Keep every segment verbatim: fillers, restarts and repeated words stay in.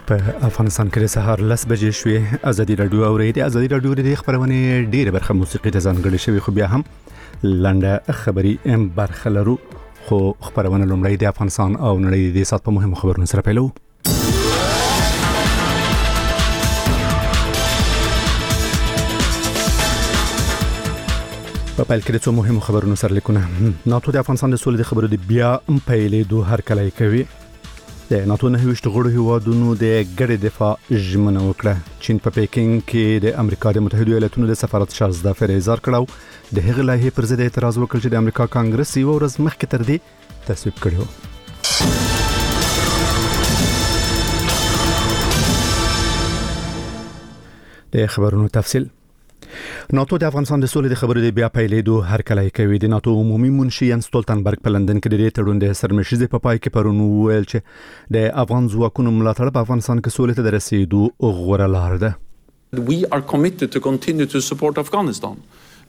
په افغانستان کې د سهار لس بجې شوې. ازادي راډیو اورېدي. ازادي راډیو د خبرونه ډېره برخه موسیقي ته ځانګړې شوی، خو بیا هم لنډه خبري ام برخه لرو. خو خبرونه لومړی د افغانستان او نړۍ د سات په مهمو خبرونو سره پیلو. په پیل کې د څو مهمو خبرونو سره لیکونه. ناتو د افغانستان د سولې د خبرو د بیا پیلېدو هرکلی کوي. د ناتو نه ویشت غړو هیوادونو د ګډ دفاع ژمنه وکړه. چین په پیکینګ کې د امریکا د متحده ایالاتونو د سفارت شازده فریزر کړو د هغه لایحې پر ضد اعتراض وکړ چې د امریکا کانګرس یو ورځ مخکې تر دې تصویب کړو. د خبرونو تفصیل. ناتو د افغانستان د سولې د خبرو د بیا پیلېدو هرکلی کوي. د ناتو عمومي منشي یانس ستولتنبرګ په لندن کې د دې تړون د سرمشيزې په پای کې پرون ویل چې د افغان ځواکونو ملاتړ په افغانستان کې سولې ته د رسیدو غوره لار ده. We are committed to continue to support Afghanistan.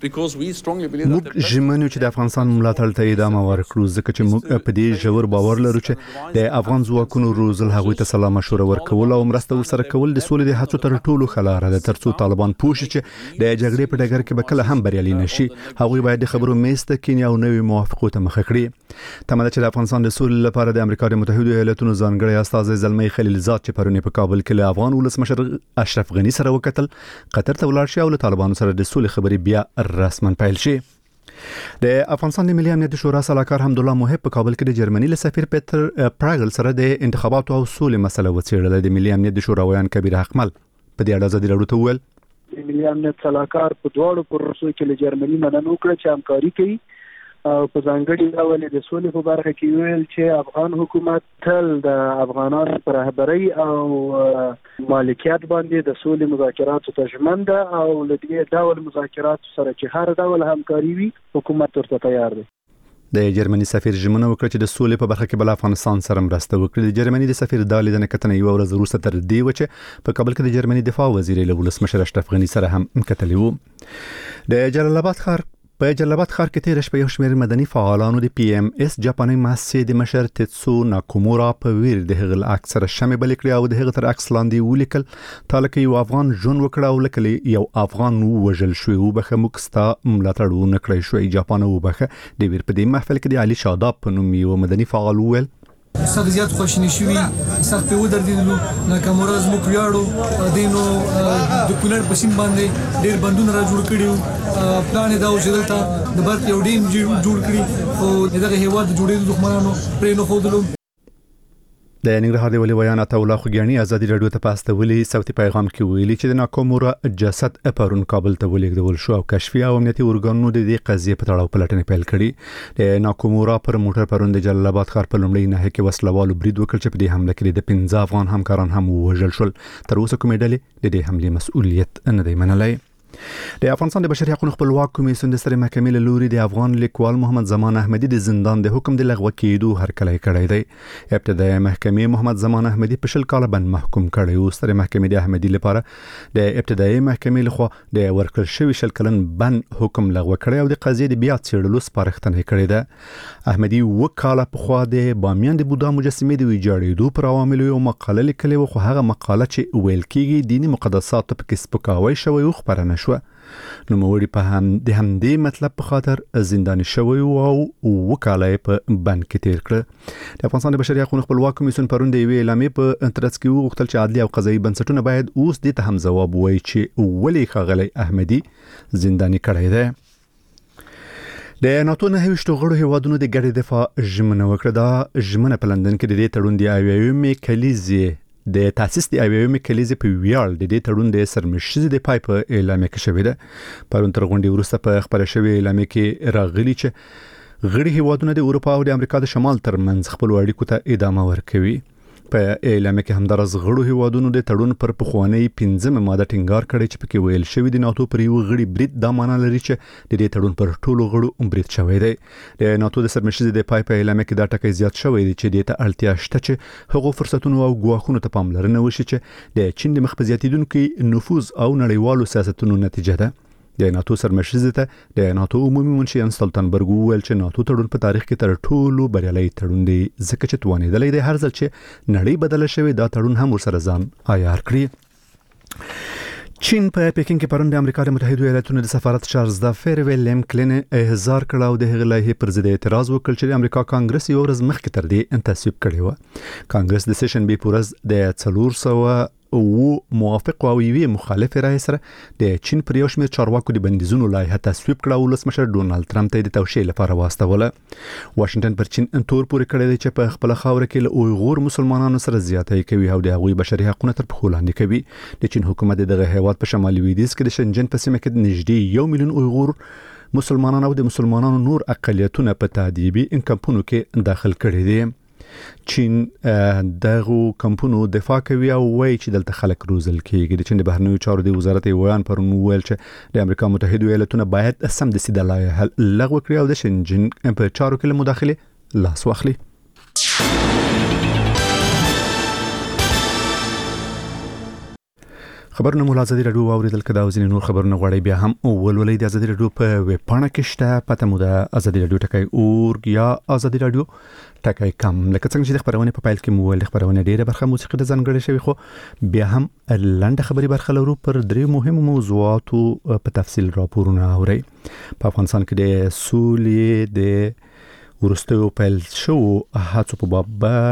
موږ ژمنو چې د افغانستان ملاتړ ته ادامه ورکړو ځکه چې موږ په دې ژور باور لرو چې د افغان ځواکونو روزل هغوی ته سلا مشوره ورکول او مرسته ورسره کول د سولې د هڅو تر ټولو ښه لاره ده. ترڅو طالبان پوه شي چې د جګړې په ډګر کې به کله هم بریالي نشي، هغوی باید د خبرو میز ته کینی او نوې موافقو ته مخه کړي. تمه ده چې د افغانستان د سولې لپاره د امریکا د متحده ایالاتونو ځانګړی استازی زلمی خلیلزاد چې پرون په کابل کې له افغان ولسمشر اشرف غنی سره وکتل، قطر ته ولاړ شي او له طالبانو سره د سولې خبرې بیا رسمن پیل شي. د افغانستان د ملي امنیت شورا سلاکار حمدالله محب په کابل کې د جرمني له سفیر پیټر پراګل سره د انتخاباتو او سولې مسله وڅېړله. د ملي امنیت شورا ویان کبیر حقمل په دې اړه ازادي راډیو ته وویل د ملي امنیت سلاکار په دواړو پروسو کې له جرمني مننه وکړه چې همکاري کوي او په ځانګړي ډول د سولې په برخه کې ویل چې افغان حکومت تل د افغانانو پر رهبرۍ او مالکیت باندې د سولې مذاکراتو ته ژمن ده او له دې ډول مذاکراتو سره چې هر ډول همکاري وي حکومت ورته تیار دی. د جرمني سفیر ژمنه وکړه چې د سولې په برخه کې بل افغانستان سره مرسته وکړي. د جرمني د سفیر د لیدنې کتنې یو ورځ وروسته تر دې و چې په کابل کې د جرمني دفاع وزیر له ولسمشر اشرف غنی سره هم کتلی وو. د جلال آباد ښار په جلال آباد ښار کې تیر شپه یو شمېر مدني فعالانو د پی ام اس جاپاني مؤسسې د مشر تیتسو ناکومورا په ویر د هغه عکس سره شمع بل کړی او د هغه تر عکس لاندې ولیکل تاله یو افغان ژوند وکړ او لکه یو افغان وژل شوی او بخه مکستا ملاتړ ونه کړی شوی. جاپان وبخه د ویر په دې محفل کې د علي شاداب په نوم یو مدني فعال ویل سخت زیات خوشنی شوی، سخت په ودرېدلو. ناکامورا زموږ ویاړو دینو د کولر په سیم باندې ډېر بندونه را جوړ کړي. پلان دا و چې دلته د برق یو ډیم جوړ کړي خو دغه هیواد جوړېدو دښمنانو پرې نه ښودلو. د ننګرهار د ولي بیان عطا الله خوګیانی ازادي راډیو ته پاستولي صوتي پیغام کې ویلي چې د ناکامورا جسد پرون کابل ته ولېږدول شو او کشفي او امنیتي ارګانونو د دې قضیې په تړاو پلټنې پیل کړې. د ناکامورا پر موټر پرون د جلال آباد ښار په لومړۍ ناحیه کې وسلوالو برید وکړ چې په دې حمله کې د پنځه افغان همکاران هم وژل شول. تر اوسه کومې ډلې د دې حملې مسؤلیت نه دی منلی. د افغانستان د بشري حقوقو خپلواک کمیسیون د سترې محکمې له لوري د افغان لیکوال محمد زمان احمدي د زندان د حکم د لغوه کېدو هرکلی کړی دی. ابتدایي محکمې محمد زمان احمدي په شل کاله بند محکوم کړی او سترې محکمې د احمدي لپاره د ابتدایي محکمې لخوا د ورکړل شوی شل کلن بند حکم لغوه کړی او د قضیې د بیا څېړلو سپارښتنه کړې ده. احمدي اوه کاله پخوا د بامیان د بودا مجسمې د ویجاړېدو پر عواملو یو مقاله لیکلې وه، خو هغه مقاله چې ویل کېږي دیني مقدساتو پکې سپکاوی شوی او خپره نه شوه. نوموړي په هم د همدې مطلب په خاطر زنداني شوی او وکاله په بند کې تیر کړ. د افغانستان د بشري حقوقو خپلواک کمیسیون پرون د یوې اعلامیې په ترڅ کې وغوښتل چې عدلي او قضایي بنسټونه باید اوس دې ته هم ځواب ووایي چې ولې ښاغلی احمدي زنداني کړی دی. د ناتو نه ویشت غړو هیوادونو د ګډ دفاع ژمنه وکړه. دا ژمنه په لندن کې د دې تړون د اویایمې کلیزې د تاسیس د اویایمې کلیزې په ویاړ د دې تړون د سرمشيزې د پای په اعلامیه کې شوې ده. پرون تر غونډې وروسته په خبره شوې اعلامیه کې راغلي چې غړي هیوادونه د اروپا او د امریکا د شمال ترمنځ خپل اړیکو ته ادامه ورکوي. په اعلامیه کې همدارس غړو هیوادونو د تړون پر پخوانی پنځمه ماده ټینګار کړی چې پکې ویل شوی د ناتو پر یو غړي برید دا معنی لري چې د دې تړون پر ټولو غړو برید شوی دی. د ناتو د سرمشيزې د پای په اعلامیه کې دا ټکی زیات شوی دی چې د ته اړتیا شته چې هغو فرصتونو او ګواښونو ته پاملرنه وشي چې د چین د مخ په زیاتیدونکو نفوذ او نړیوالو سیاستونو نتیجه ده. د ناتو سرمشر ته د ناتو عمومي منشي انستلتنبرګ وویل چې ناتو تړون په تاریخ کې تر ټولو بریالي تړون دی ځکه چې توانېدلی دی هر ځل چې نړۍ بدله شوې دا تړون هم ورسره ځان عیار کړي. چین په پکین کې پرون د امریکا د متحده ایالاتونو د سفارت چارلز د فیرویلم کلین احضار کړه او د هغه لایحې پر ضد اعتراض وکړ چې د امریکا کانګرس یو ورځ مخکې تر دې تصویب کړی و. کانګرس د سیشن بي پورز د څلور سوه او موافق او یوې مخالف رای سره د چین پر یو شمېر چارواکو د بندیزونو لایحه تصویب کړه او ولسمشر ډونالد ترامپ ته د توشیح لپاره واستوله. واشنگټن پر چین تور پورې کړی دی چې په خپل خاور کې له اویغور مسلمانانو سره زیاتې کوي او د هغوی بشري حقوقو تر پښو لاندې کوي. د چین حکومت دغه هیواد په شمالي لویدیځ کې د شنجن په سیمه کې نږدې یو میلیون اویغور مسلمانان او د مسلمانانو نور اقلیتونه په تعذیبي کمپونو کې داخل کړي دي. چین دغه کمپونو دفاع کوي او وایي چې دلته خلک روزل کېږي. د چین د بهرنیو چارو د وزارت ویان پرون ویل چې د امریکا متحده ایالاتونو باید سمدستي د لایحه لغوه کړي او د شنجن په چارو کې له مداخله لاس واخلي. خبرونه مو ازادي رادیو اوریدل کدا او ځینې نور خبرونه غواړي بیا هم ولولئ د ازادي رادیو په ویب پاڼه کې شته پته مو د ازادي رادیو ټکای اورګ یا ازادي رادیو ټکای کم لکه څنګه چې د خبرونه په پایل کې مو ول خبرونه ډیره برخه موسیقي د ځانګړي شوی خو بیا هم لنډه خبري برخه لرو پر درې مهمو موضوعاتو په تفصیل راپورونه اوري. په افغانستان کې د سولې د ورستیو پیل شو هڅو په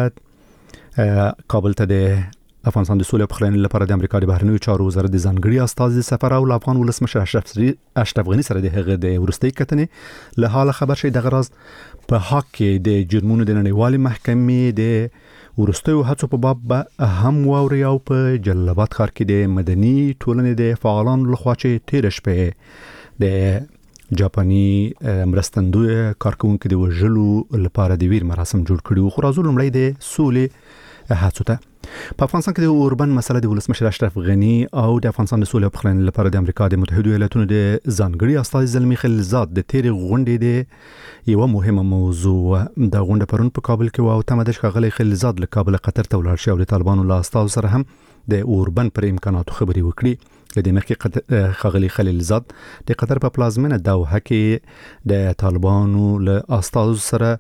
باب کابل ته د افغانستان د سولې په خلینې لپاره د امریکا د بهرنیو چارو وزارت د ځانګړي استازي سفر او افغان ولسمشر اشرف اشرف غنی سره د هغه د ورستۍ کتنې له حاله خبر شي د غراز په حق کې د جرمونو د نړیوالې محکمې د ورستیو هڅو په باب هم واوري او په جلال آباد ښار کې د مدني ټولنې د فعالانو لخوا چې تیر شپه د جاپاني مرستندوی کارکونکو د وژلو لپاره د ویر مراسم جوړ کړي. خو راځو لمړی د سولې هڅو ته. په افغانستان کې د اوربن مسله د ولسمشر اشرف غنی او د افغانستان د سولې په خلینې لپاره د امریکا د متحده ایالاتونو د ځانګړي استازي زلمی خلیلزاد د تیر غونډې د یو مهمه موضوع د غونډه پرون په کابل کې او تمه د ښاغلي خلیلزاد له کابل قطر ته ولاړ شي او د طالبانو له استازو سره هم د اوربن پر امکاناتو خبري وکړي. د مخکې ښاغلي خلیلزاد د قطر په پلازمینه دوحه کې د طالبانو له استازو سره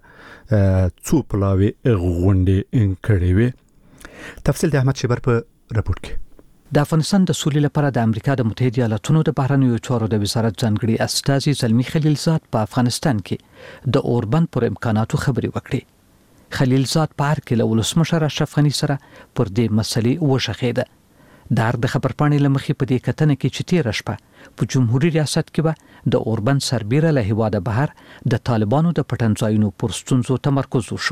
څو پلاوي غونډې کړې وي. تفصیل د احمد شبر په راپور کې. د افغانستان د سولې لپاره د امریکا د متحده ایالاتونو د بهرنیو چارو د وزارت ځانګړي استازي زلمی خلیلزاد په افغانستان کې د اوربن پر امکاناتو خبري وکړي. خلیلزاد په هر کې له ولسمشر اشرف غنی سره پر دې مسلې وشخېده. د د خبرپاڼې لمخې په دې کتنه کې چې تیر شپه په جمهوریت ریاست کې به د اوربن سربیره له هیواده بهر د طالبانو د پټنځایونو پر ستونزو تمرکز وشو.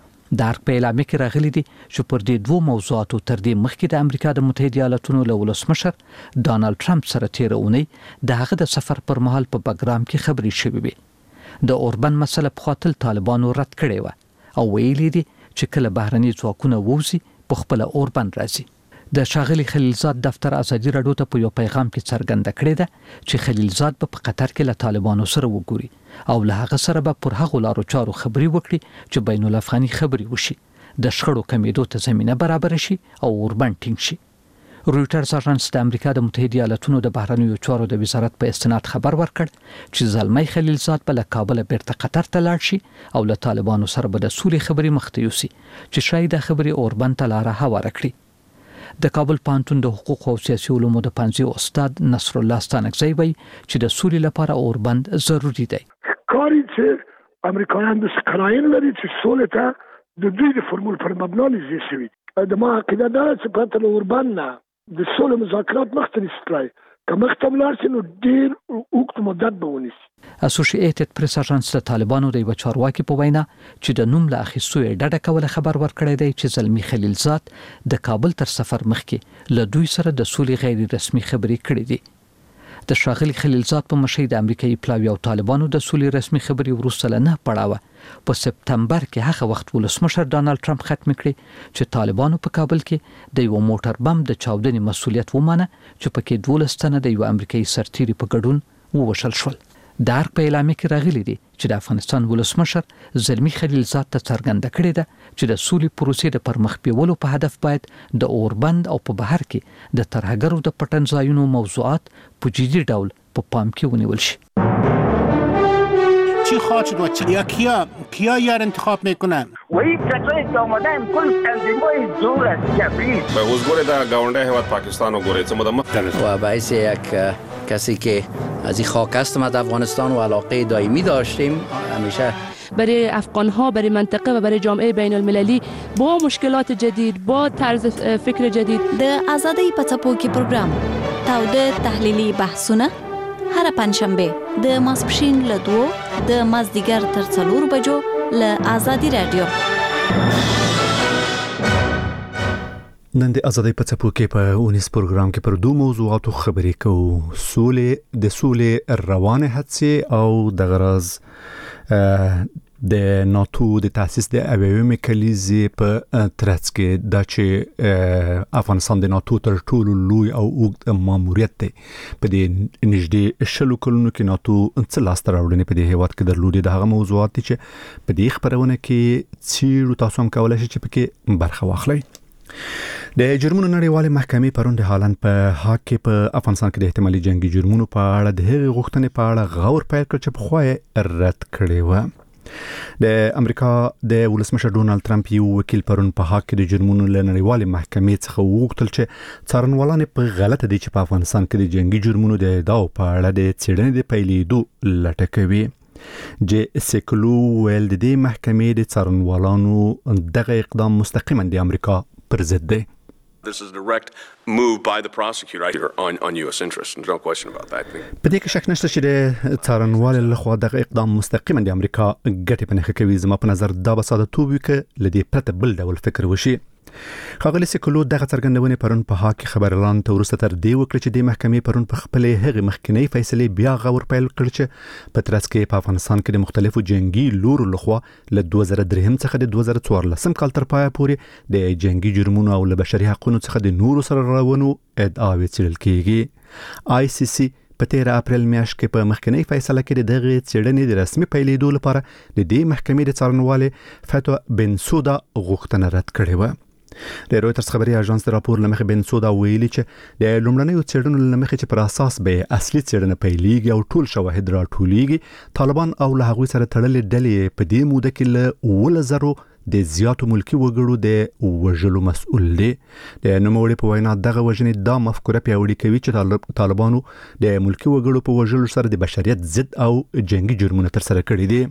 د هر په اعلامیه کې راغلي دي چې پر دې دوه موضوعاتو تر دې مخکې د امریکا د متحده ایالاتونو له ولسمشر ډانلډ ټرمپ سره تیر اونۍ د هغه د سفر پر مهال په بګرام کې خبري شوې وي. د اوربن مسله په خاطر طالبانو رد کړې و او ویلي دي چې کله بهرني ځواکونه ووزي په خپل اوربن راځي. د شاغلي خلیلزاد دفتر ازادي راډیو ته په یو پیغام کې څرګنده کړې ده چې خلیلزاد په قطر کې له طالبانو سره وګوري او له هغه سره به پر هغو لارو چارو خبري وکړي چې بین الافغاني خبري وشي، د شخړو کمیدو ته زمينه برابر شي او اوربن ټینګ شي. رويټرز اژانس د امریکا د متحده ایالاتونو د بهرنیو چارو د وزارت په استناد خبر ورکړ چې زلمی خلیلزاد په کابل بیرته قطر ته لاړ شي او له طالبانو سره به د سولې خبري مخته یوسي چې شاید د خبري اوربن ته لار هواره کړي. د کابل پانتون د حقوق او سیاسي علومو د پنځه استاد نصر الله ستانکزی وایي چې د سولې لپاره اوربند ضروری دی. کاری چې امریکایان د سکراین لري چې سولې ته د دوی د فرمول پر مبنا لږه شوی. د ما عقیده ده چې په تل اوربند نه د سولې مذاکرات مختلف ستلای کومه اختملار سينو ډیر وخت مدت به ونیسي. اسوسییټډ پریس اژانس د طالبانو د یو چارواکي په وینا چې د نوم له اخیستو ډډه کوله خبر ورکړی دی چې زلمی خلیلزاد د کابل تر سفر مخکې له دوی سره د سولې غیر رسمي خبرې کړې دي. د شاغلي خلیلزاد په مشهد امریکایي پلاوی او طالبانو د سولې رسمي خبرې وروسته نه پړاوه په سپتمبر کې هغه وخت ولسمشر ډانلډ ټرمپ ختم کړي چې طالبانو په کابل کې د یو موټر بم د چاودنې مسولیت ومانه چې پکې دولس تنه د یو امریکایي سرتیري په ګډون ووشل شول. د هر په اعلامیه کې راغلي دي چې د افغانستان ولسمشر زلمی خلیلزاد ته څرګنده کړې ده چې د سولې پروسې د پرمخ بیولو په هدف باید د اوربند او په بهر کې د ترهګرو د پټنځایونو موضوعات په جدي ډول په پا پام کې ونیول شي. چی خواهد شد و چی؟ یا کیا کیا یار انتخاب میکنن؟ و این کسایی که آمدن کل تنظیم‌های زور از جبری به حضور در گاونده هیواد پاکستان و گوره چمدام و باعث یک کسی که از این خاک هستم از افغانستان و علاقه دائمی داشتیم همیشه برای افغان‌ها، برای منطقه و برای جامعه بین المللی با مشکلات جدید، با طرز فکر جدید. د آزادۍ په څپو کې پروګرام تاوده تحلیلي بحثونه هر پنځشنبه د ماسپښین له دوو د مازدیګر تر څلورو بجو له آزادي رادیو. نن د آزادۍ په څپو کې په اونیس پروګرام کې پر دوه موضوعاتو خبرې کوو: سولې د سولې روانه هڅې او د غرض د ناتو د تاسیس د اویومي کلیزې په ترڅ کې دا چې افغانستان د ناتو تر ټولو لوی او اوږد ماموریت دی. په دې نږدې شلو کلونو کې ناتو څه لاسته راوړنې په دې هیواد کې درلودې. د هغه موضوعات دي چې په دې خبرونه کې څیړو، تاسو هم کولای شئ چې پکې برخه واخلئ. د جرمونو نړیوالې محکمې پرون د هالند په هاګ کې په افغانستان کې د احتمالي جنگي جرمونو په اړه د هغې غوښتنې په اړه غور پیل کړ چې پخوا یې رد کړې وه. د امریکا د ولسمشر ډونالد ټرمپ یو وکیل پرون په هاګ کې د جرمونو له نړیوالې محکمې څخه وغوښتل چې څارنوالان په غلطه دي چې په افغانستان کې د جنگي جرمونو د ادعاو په اړه د څېړنې د پیلېدو لټه کوي. جی سیکلو ویل د دې محکمې د څارنوالانو دغه اقدام مستقیما د امریکا پر ضد دی. This is a direct move by the prosecutor on on U S interests. There's no question about that. په دې کې شک نشته چې د څارنوال له خوا دغه اقدام مستقیما د امریکا ګټې په نښه کوي. زما په نظر دا به ساده توب وي که له دې پرته بل ډول فکر وشي. ښاغلي سیکلو دغه څرګندونې پرون په هاګ کې خبريالانو ته وروسته تر دې وکړه چې د محکمې پرون په خپلې هغې مخکینۍ فیصلې بیا غور پیل کړ چې په ترڅ کې په افغانستان کې د مختلفو جنگي لورو لخوا له دوه زره درې څخه د دوه زره څوارلسم کال تر پایه پورې د جنگي جرمونو او له بشري حقوقو څخه د نورو سره راونو ادعاوې څېړل کېږي. آی سی سی په تیر اپریل میاشت کې په مخکینۍ فیصله کې د دغه څېړنې د رسمي پیلېدو لپاره د دې محکمې د څارنوالې فتوا بنسودا غوښتنه رد کړې وه. د رويټرز خبري اژانس د راپور لمخې بنسودا ویلي چې د لومړنیو څېړنو لمخې چې پر اساس به اصلي څېړنه پیلېږي او ټول شواهد راټولېږي، طالبان او له هغوی سره تړلې ډلې په دې موده کې له اووه زرو د زیاتو ملکی وګړو د وژلو مسؤل دي. د نوموړي په وینا دغه وژنې دا مفکوره پیاوړې کوي چې طالبانو د ملکی وګړو په وژلو سره د بشریت ضد او جنگي جرمونه ترسره کړي دي.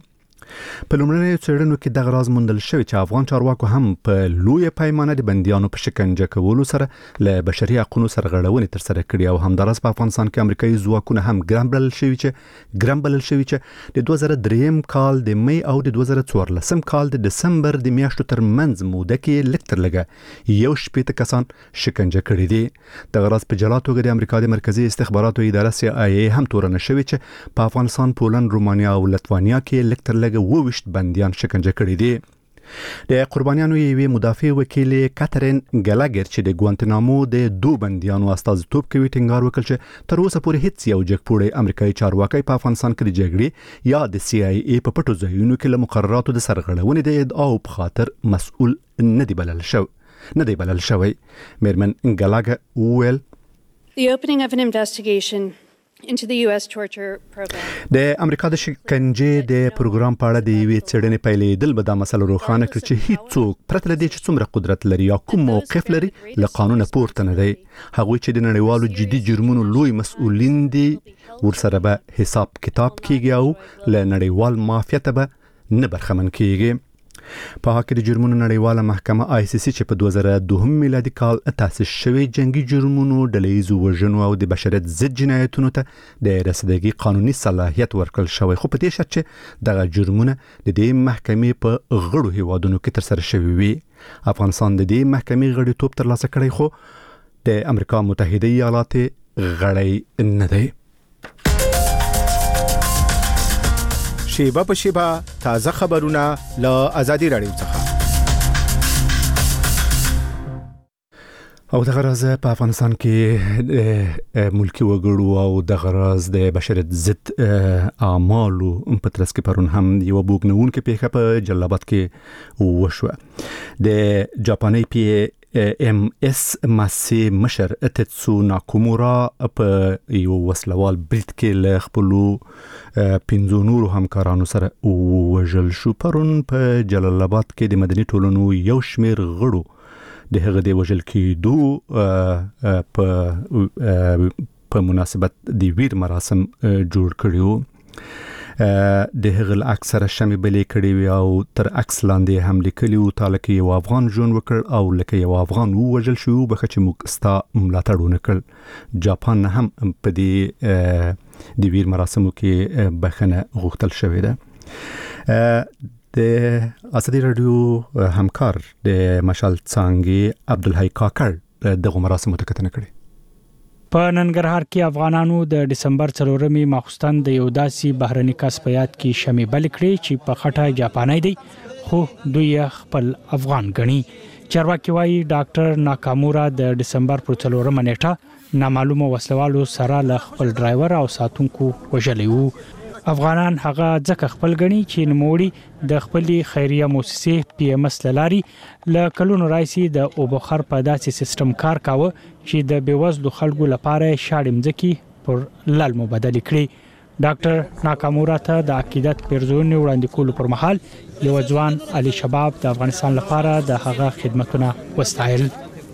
په لومړنیو څېړنو کې دغه راز موندل شوی چې افغان چارواکو هم په لویه پیمانه د بندیانو په شکنجه کولو سره له بشري حقوقو سرغړونې ترسره کړي او همداراز په افغانستان کې امریکایي ځواکونه هم ګرم بلل شوي چې ګرم بلل شوي چې د دوه زره دریم کال د می او د دوه زره څوارلسم کال د دسمبر د میاشتو ترمنځ موده کې لږ تر لږه یو شپېته کسان شکنجه کړي دي. دغه راز په جلا توګه د امریکا د مرکزي استخباراتو اداره سی آی ای هم تورنه شوې چې په افغانستان، پولند، رومانیا او لتوانیا کې لږ تر لږه وویشت بندیان شکنجه کړي دي. د قربانیانو یوې مدافع وکیل کاترین ګلاګر چې د ګوانتنامو د دوه بندیانو استازیتوب کوي ټینګار وکړ چې تر اوسه پورې هیڅ یو جګپوړی امریکایي چارواکي په افغانستان کې د جګړې یا د سی آی ای په پټو ځایونو کې له مقرراتو د سرغړونې د ادعاو په خاطر مسؤل نه دی بلل شو نه دی بلل شوی. میرمن ګلاګر وویل The opening of an investigation into the U S torture program. د امریکا د شکنجې د پروګرام په اړه د یوې څېړنې پیلېدل به دا مسله روښانه کړي چې هیڅوک پرته له دې چې څومره قدرت لري یا کوم موقف لري له قانونه پورته نه دی. هغوی چې د نړیوالو جدي جرمونو لوی مسؤلین دي ورسره به حساب کتاب کیږي او له نړیوال مافیا ته به نه برخمن کیږي. په هغه کې د جرمونو نړیواله محکمه آی سی سی چې په دوه زره دوه میلادي کال تاسیس شوی جنگي جرمونو، ډلهییزو وژنو او د بشریت ضد جنایتونو ته د رسیدګي قانوني صلاحیت ورکړل شوی، خو په دې شرط چې دغه جرمونه د دې محکمې په غړو هیوادونو کې ترسره شوي وي. افغانستان د دې محکمې غړیتوب ترلاسه کړی خو د امریکا متحده ایالات غړی نه دی. شیبه په شیبه تازه خبرونه له آزادي رادیو څخه. او د غرض په افغانستان کې ملکی وګړو او د غرض د بشریت ضد اعمالو په ترڅ کې پرون هم یو بوګنون کې پیښه په جلال آباد کې وشوه. د جاپاني پی ام اس ماسي مشر تتسو ناکومورا په یو وسلوال بریټ کې له خپل پنځو نورو همکارانو سره وژل شو. پرون په جلال آباد کې د مدني ټولنو یو شمیر غړو د هغه د وژل کېدو په په مناسبت د ویر مراسم جوړ کړیو. د هغه اکثره شمه بلې کړي وی او تر عکس لاندې هم لیکلي او تعالی کې یو افغان ژوند وکړ او لکه یو افغان وژل شو به چې موږ ستا ملاتړ وکړ. جاپان هم په دې د ویر مراسمو کې بخنه غوښتل شوې ده. د ازادي رادیو همکار د مشال څانګې عبدالحی کاکړ دغه مراسمو ته کتنه کړې. په ننګرهار کې افغانانو د دسمبر څلورمې ماخوستن د یو داسي بهرني کس په یاد کې شمې بل کړې چې په خټه جاپاني دی خو دوی خپل افغان غني. چارواکي وايي ډاکټر ناکامورا د دسمبر پر څلورمه نیټه نامعلومه وسلوالو سره له خپل ډرایور او ساتونکو وژلی وو. افغانان هغه ځکه خپل غني چې نوموړي د خپلې خیریه مؤسسې پی ام اس لاري ل کلونو راځي د اوبخر په داسې سیستم کار کاوه چې د بیوزلو خلکو لپاره شاړم ځکي پر لال مبادله کړي. ډاکټر ناکامورا ته د عقیدت پرزون وړاندې کولو پر مهال یو ځوان علي شباب د افغانستان لپاره د هغه خدمتونه وستایل.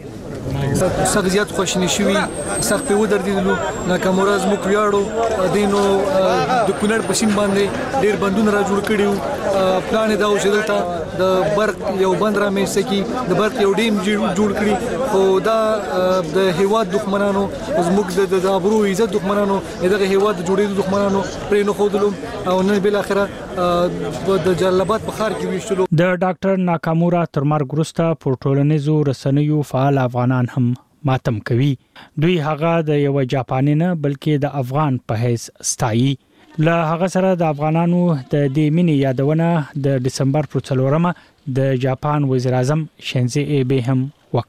سخت زیات خوشنی شوی سخت په ودرېدلو ناکامورا زموږ ویاړو دینو د کونړ په سین باندې ډېر بندونه را جوړ کړیو. پلان دا و چې دلته د برق یو بند را مېسته کی د برق یو ډیم جوړ کړي خو دا د هیواد دښمنانو زموږ د ابرو عزت دښمنانو دغه هیواد جوړېدو دښمنانو پرې نه خودلو او نن بل اخره د جلال آباد په ښار کې وشتلو. د ډاکټر ناکامورا تر مرګ وروسته پر ټولنیزو رسنیو فعال افغانان هم ماتم کوي. دوی هغه د یو جاپانی نه بلکې د افغان په حیث ستایي. له هغه سره د افغانانو د دې مینې یادونه د دسمبر پر څلورمه د جاپان وزیر اعظم شینزو ایبه هم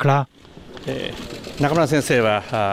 وکړه. ناکامورا سنسei وا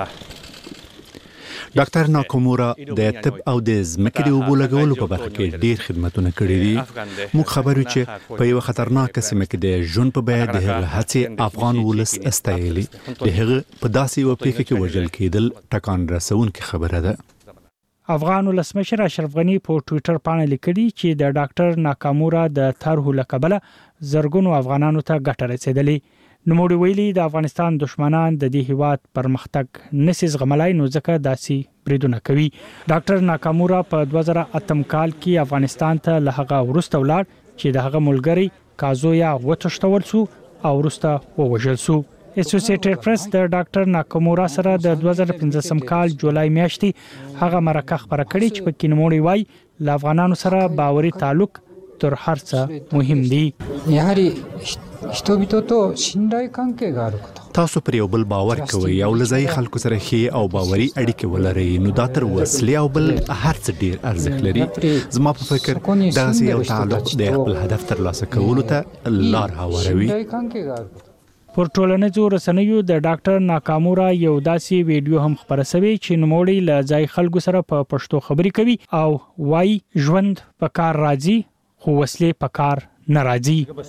ډاکټر ناکامورا د طب او د ځمکې د اوبو لګولو په برخه کې ډیر خدمتونه کړي دي. موږ خبرو چې په یو خطرناک سیمه کې د ژوند په بیه د هغه هڅې افغان ولس استایلی د هغه په داسې یو پیښه کې وژل کېدل ټکان رسونکې خبره ده. افغان ولسمشر اشرف غنی په ټوئیټر باندې لیکلي چې د ډاکټر ناکامورا د طرحو لقبله زرګونو افغانانو ته ګټه رسیدلې. نوموړي ویلي د افغانستان دشمنان د دې هیواد پرمختګ نسي زغملای نو ځکه داسي بریدونه کوي. ډاکټر ناکامورا په دوه زره اتم کال کې افغانستان ته له هغه ورسته ولاړ چې د هغه ملګری کازویا وټشتول سو او ورسته ووژل سو. اسوسییټډ پریس د ډاکټر ناکامورا سره د دوه زره پنځم کال جولای میاشتې هغه مرکه خبره کړې چې په کې نوموړي وایي له افغانانو سره باوري تعلق تر هر څه مهم دی. تاسو پر یو بل باور کوئ او لزای خلکو سره ښه او باوري اړیکې ولرئ نو دا تر وسلې او بل هر څه ډیر ارزښت لري. زما په فکر دا یو تعلق د خپل هدف ترلاسه کولو ته لار هواروي. پر ټولنیزو رسنیو د ډاکټر ناکامورا یو داسي ویډیو هم خبره شوی چې نوموړي له ځای خلکو سره په پښتو خبرې کوي او وای ژوند په کار راځي خو وسلې په کار نه راځي.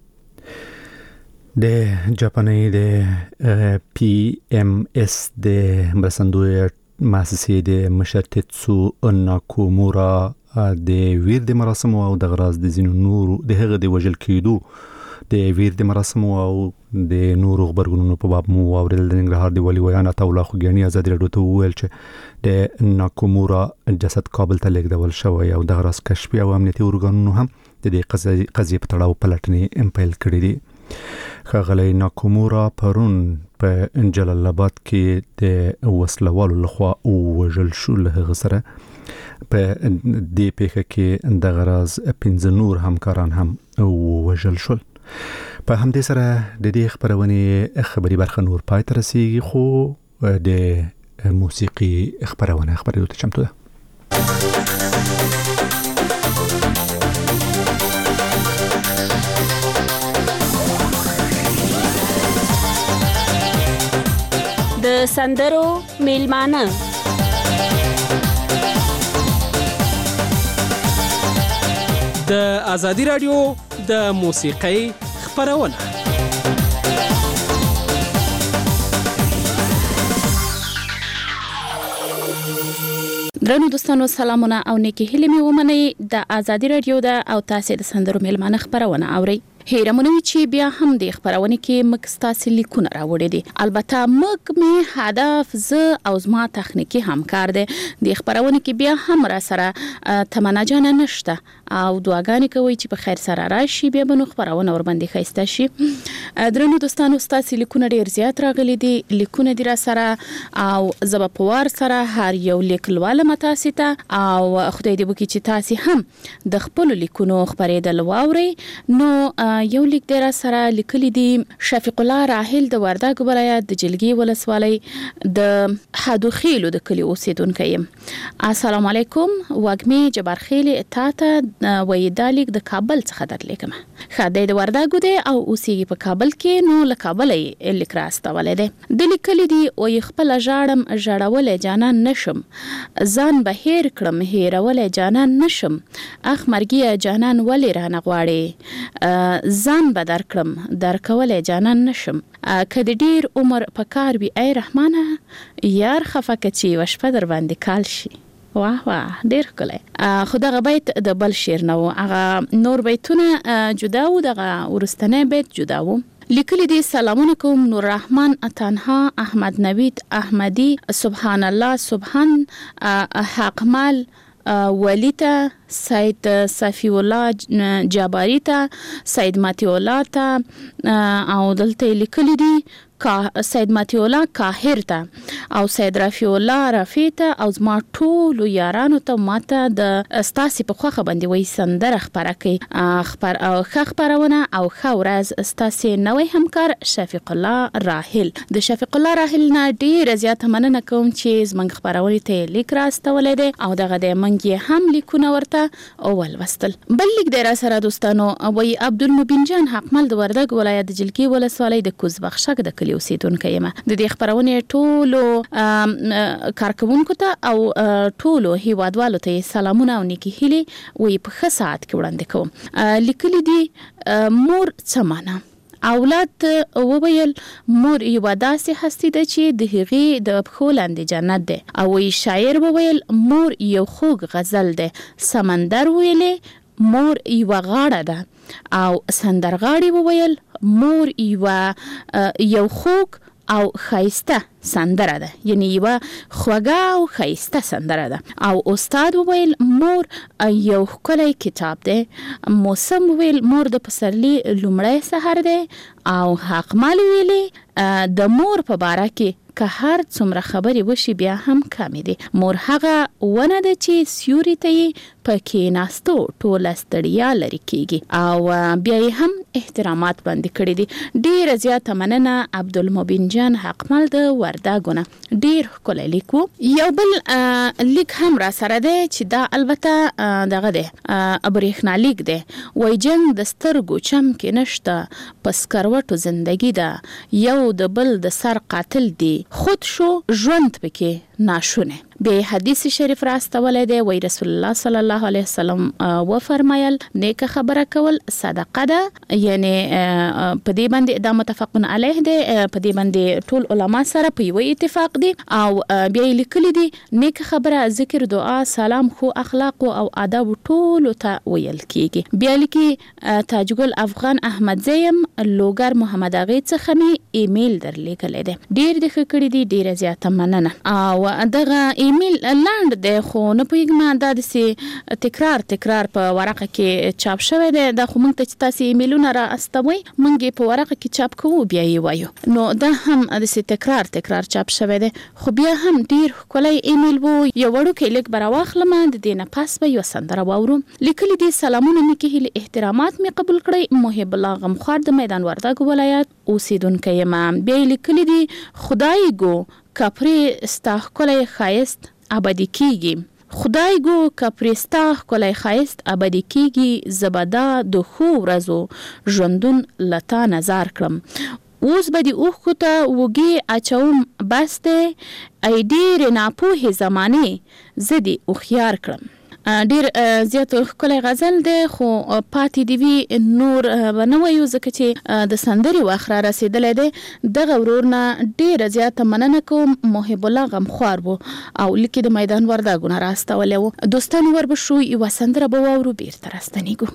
د جاپاني د پی ام اس د مرستندوی مؤسسې د مشر تتسو ناکامورا د ویر د مراسمو او د غراز د زینو نور د هغه د وژل کېدو د ویر د مراسمو او د نورو خبرګونونو په باب مو اوریدل. د ننګرهار د ولي ویان عطاالله خوګیاني ازادي رادیو ته وویل چې د ناکامورا جسد کابل ته لیږدول شوی او د غراز کشفي او امنیتي ارګانونو هم د دې قضیې په تړاو پلټنې امپیل کړې دي. ښاغلی ناکامورا پرون په جلال آباد کې د وسلوالو لخوا وژل شو. له هغه سره په دې پیښه کې د غراز پنځه نور همکاران هم وژل شول. په همدې سره د دې خبرونې خبري برخه نور پای ته رسیږي خو د موسیقي خبرونه خبرې ته چمتو ده. د سندرو میلمانه د ازادي رادیو د موسیقۍ خبرونه درنو دوستانو سلامونه او نیکی هیله می ومنئ د ازادي رادیو د او تاسو د سندرو ملمانه خبرونه اورئ. هیرمنوي چې بیا هم د خبرونه کې مکستاسي لیکونه راوړي دي. البته مک می هدف ز او زما تخنیکی همکار دي. د خبرونه کې بیا هم را سره تمنا جان نشته او دعاګانې کوي چې په خیر سره راشي بیا بنو خبرونه ور باندې خيسته شي. درنو دوستانو تاسو لیکونه ډیر زیات راغلي دي. لیکونه دي را سره او زب پوار سره هر یو لیکلواله متاسته او خدای دې وکړي چې تاسو هم د خپل لیکونو خبرېدل واوري. نو یو لیک در سره لیکلی دی شفیق الله راحل د وردګ ولایت د جلګي ولسوالۍ د حدوخیلو د کلی اوسیدونکو یم. السلام علیکم وګمی جبرخیل تاته وې د لیک د کابل څخه درلیکم. خدای د وردګ دی او اوسېږي په کابل کې. نو له کابل یې لیک راستولې دی. د لیکلی دی او خپل ژړم ژړولې جانان نشم ځان به هیر کړم هیرولې جانان نشم اخ مرګي جانان ولې رانه غواړي ځان به در کړم در کولې جانان نشم کدی ډیر عمر په کار وی ای رحمانه یار خفقچی وشپ در باندې کال شي. واه واه ډیر کله خدای غبیت د بل شیر نو هغه نور بیتونه جدا و دغه ورستنه بیت جدا و. لیکلی دی سلامونه کوم نور رحمان تنها احمد نوید احمدی سبحان الله سبحان حقمال ولیتا سید صفی الله جاباری تا سید ماتی الله تا او دلته لیکلی دی سید ماتی الله کاهر تا او سید رفیع الله رفیع تا او زما ټول یارانو ته ماته د استاسی په خوخه باندې وای سندره خبره کوي خبر او خبرونه او خورز استاسی نوې همکار شفیق الله راحل. د شفیق الله راحل نه ډیر زیات مننه کوم چې زمنګ خبرونه ته لیک راستولې دي او دغه د منګي هم لیکونه ورته اول وستل. بل لیک د را سره دوستانو وای عبدالمبین جان حقمل د وردګ ولایت د جلګي ولسوالۍ د کوزبخشک د کلی اوسیدونکو یم. د دې خبرونه ټولو کارکونکو ته او ټولو هیوادوالو ته سلامونه او نیکی هیلي وي په ښه ساعت کې وړاندې کوم. لیکلي دي مور څمانه اولاد وویل مور یو داسې هستی ده چې د هغې د پښو لاندې جنت ده او شاعر وویل مور یو خوږ غزل ده سمندر ویلې مور یو غاړه ده او سندرغاړي وویل مور یو یو خوږ او خایسته سندره ده یعنی یو خوږه او خایسته سندره ده او استاد وویل مور یو ښکلی کتاب ده موسم وویل مور د پسرلي لومړی سحر ده او حقمل ویلې د مور په باره کې که هر څومره خبرې وشي بیا هم کمې دي. مور هغه ونه ده چې سیوري ته یې په کېناستو ټوله ستړیا لرې کېږي او بیا یې هم احترامات باندې کړي دي. ډېره زیاته مننه عبدالمبین جان حقمل د وردګونه. ډېر ښکلی لیک و. یو بل لیک هم را سره دی چې دا البته دغه دی برېښنالیک دی. وایي جنګ د سترګو چم کې نشته په سکروټو زندګي ده یو د بل د سر قاتل دی خود شو ژوند پکې ناشونه. به حدیث شریف راستولې دی وای رسول الله صلی الله علیه وسلم و فرمایل نیک خبره کول صدقه ده یعنی په دې باندې دا متفقون علیه دی په دې باندې ټول علما سره په یو اتفاق دي او بیا لیکلي دي نیک خبره ذکر دعا سلام خو اخلاق او آداب ټول ته ویل کیږي. بیا لیکي تاجګل افغان احمد زیم لوګر محمد اغه څخه می ایمیل درلیکل دي. ډیر د خکړې دي ډیر زیاته مننه او دغه ایمیل لاند دی خو نه پوهیږم دا د تکرار تکرار په ورقه کې چاپ شوی دی. دا خو موږ ته چې تاسو ایمیلونه را استوي موږ په ورقه کې چاپ کوو بیا یې وایو نو دا هم د تکرار تکرار چاپ شوی دی خو بیا هم ډیر ښکلی ایمیل وو. یو وړوکی لیک به راواخلم د دې نه پس به یو سندره واورو. لیکلي دي سلامونه مې کې هیلې احترامات مې قبول کړئ محب الله غمخوار د میدان وردګ ولایت اوسیدونکی یم. بیا یې لیکلي دي خدای ګو کپری ستا ښکلی ښایست ابدي کیږي خدای ګو کپری ستا ښکلی ښایست ابدي کیږي زه به دا د ښو ورځو ژوندون له تا نظر کړم اوس به د اوښکو ته وږې اچوم بس دی ای ډېرې ناپوهې زمانې زه دې هوښیار کړم. ډیر زیات ښکلی غزل دی خو پاتې دی وی نور بنوي ځکه چې د سندري وخت را رسیدلې دی دغه ورور نه ډیر زیات مننه کوم محب الله غمخوار وو او لیکي د میدان ورداګونه راستولې وو دوستانو ور بشو یو سندره به وورو بیرته راستنیګو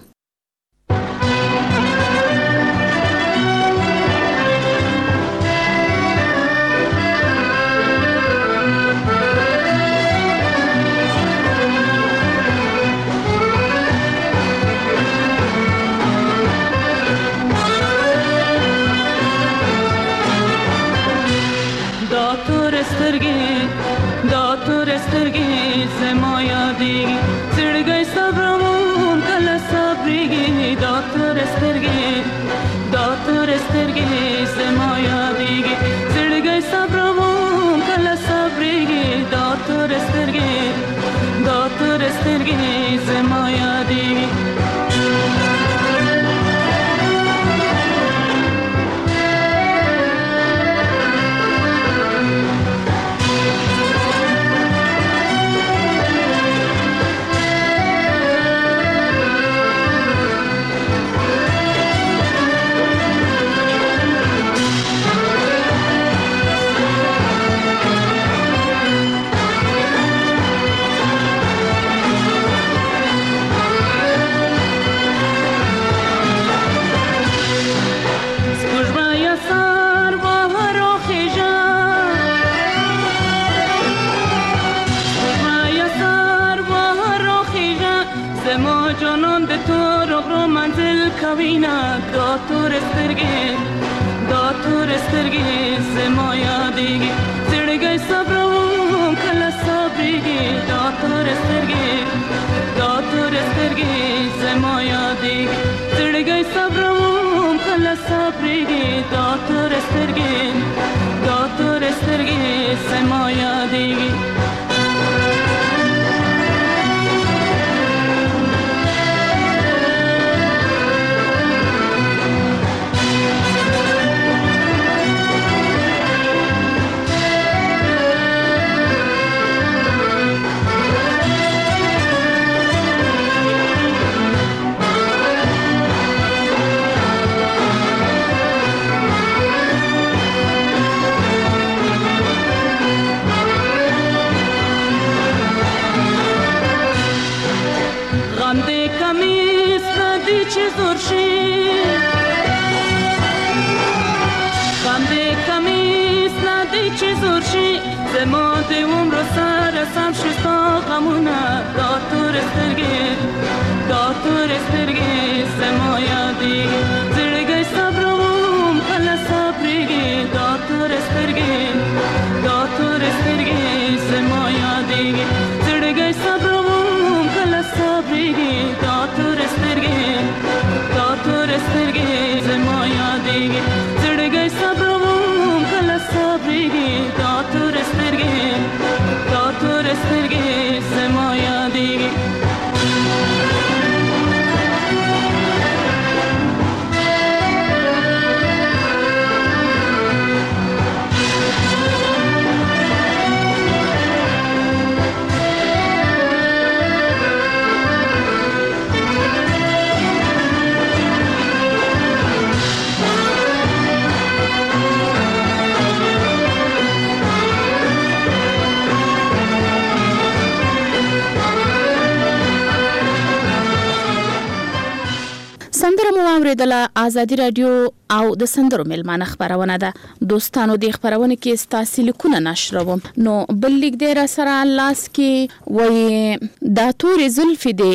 د آزادی رادیو او د سندرو ملمانه خبرونه ده دوستانو د خبرونه کې ستاسو لیکونه نشروم نو بل لیک د را سره لاس کې وای د تور زلف دی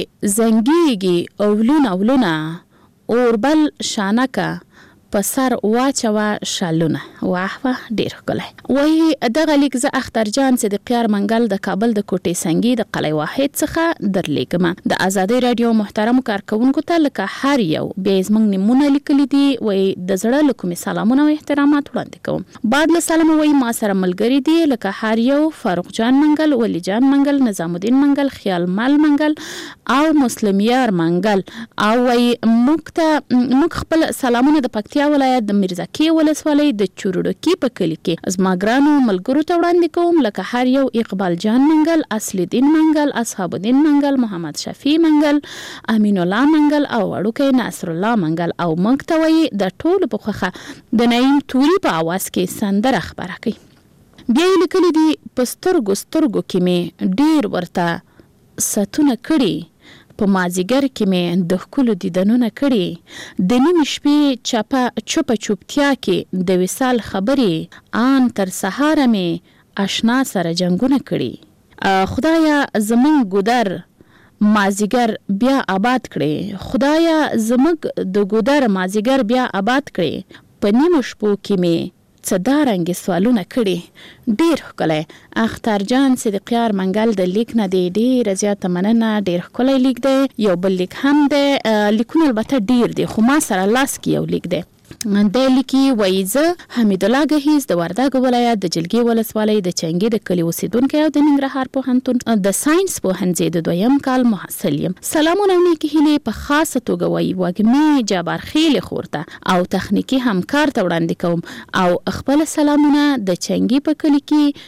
زنګيږي اولونه اولونه اوربل شانکا پسر واچوا شالونه واه ډیر کله وای دغه لیک ز اختر جان صدیقیار منګل د کابل د کوټې سنگي د قلعه واحد څخه درلیکم د آزادی رادیو محترم کارکونکو ته لکه هر یو به زمنګ نمونه لیکل دي وای د زړه لکه سلامونه او احترامات وړاندې کوم بعد له سلام وای ما سره ملګری دي لکه هر یو فاروق جان منګل ولی جان منګل نظام الدین منګل خیال مال منګل او مسلم یار منګل او وای مکته مخ خپل سلامونه د پکتیا پکتیا ولایت د میرزکې ولسوالۍ د چورډکی په کلی کې زماګرانو ملګرو ته وړاندې کوم لکه هر یو اقبال جان منګل، اصل الدین منګل، اصحاب الدین منګل، محمد شفیع منګل، امین الله منګل او وړوکی ناصر الله منګل او موږ ته وایي د ټولو په خوښه د نعیم توري په اواز کې سندره خبره کوي. بیا یې لیکلي دي په سترګو سترګو کې مې ډېر ورته ستونه کړي، په مازیګر کې مې د ښکلو دیدنونه کړي، د نیمې شپې چپه چوپه چوپتیا کې د وصال خبرې آن تر سهاره مې اشنا سره جنګونه کړي. خدایا زمونږ ګودر مازیګر بیا آباد کړي، خدایا زمونږ د ګودر مازیګر بیا آباد کړي، په نیمو شپو کې مې څه دارنګې سوالونه کړي. ډېر ښکلی اختر جان صدیقیار منګل د لیک نه دی، ډېره زیاته مننه، ډېر ښکلی لیک دی. یو بل لیک هم دی، لیکونه البته ډېر دی خو ما سره لاس کې یو لیک دی. د لیکي وایي زه حمید الله ګهیز د وردګ ولایت د جلګې ولسوالۍ د چنګې د کلي اوسیدونکی او د ننګرهار پوهنتون د ساینس پوهنځي د دویم کال محصل یم. سلامونه او نیکې هیلې په خاصه توګه وایي وږمې جبار خیل خور ته او تخنیکي همکار ته وړاندې کوم او خپل سلامونه د چنګې په کلي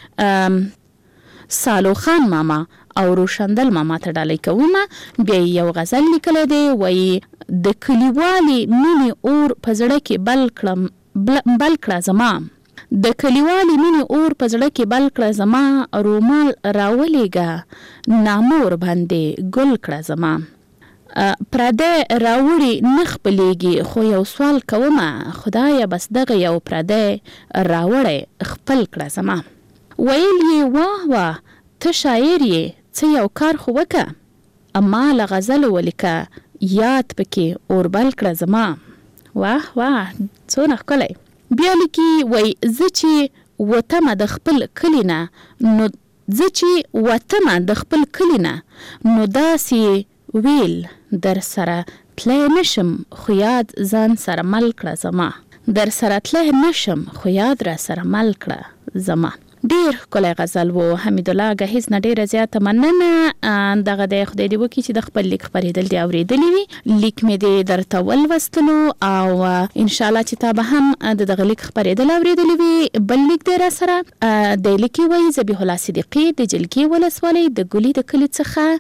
کې سالو خان ماما او روشندل ماما ته ډالۍ کوم. بیا یو غزل لیکلی دی، وایي د کلیوالي مینې اور په زړه کې بل کړم بل کړه زما، د کلیوالي مینې اور په زړه کې بل کړه زما، رومال راولېږه نامور باندې ګل کړه زما، پردی راوړي نه خپلېږي خو یو سوال کومه، خدایه بس دغه یو پردی راوړی خپل کړه زما. ویل یې واه واه ته شاعر یې څه یو کار خو وکه، اما له غزل ولیکه یاد پکې اور بل کړه زما. واه واه څونه ښکلی. بیا لیکي وای زه چې وتمه د خپل کلي نه نو زه چې وتمه د خپل کلي نه نو داسې ویل در سره تلی نشم خو یاد ځان سره مل کړه زما، در سره تلی نشم خو یاد را سره مل کړه زما. ډیر ښکلی غزل و. حمید الله ګهیز نه ډیره زیاته مننه. دغه د خدای دې وکړي چې د خپل لیک خپرېدل دې اورېدلی وي. لیک مې دې درته ولوستلو او انشاءالله چې تا به هم د دغه لیک خپرېدل اورېدلی وي. بل لیک دی را سره د لیکي وایي ذبیح الله صدیقي د جلګې ولسوالۍ د ګلي د کلي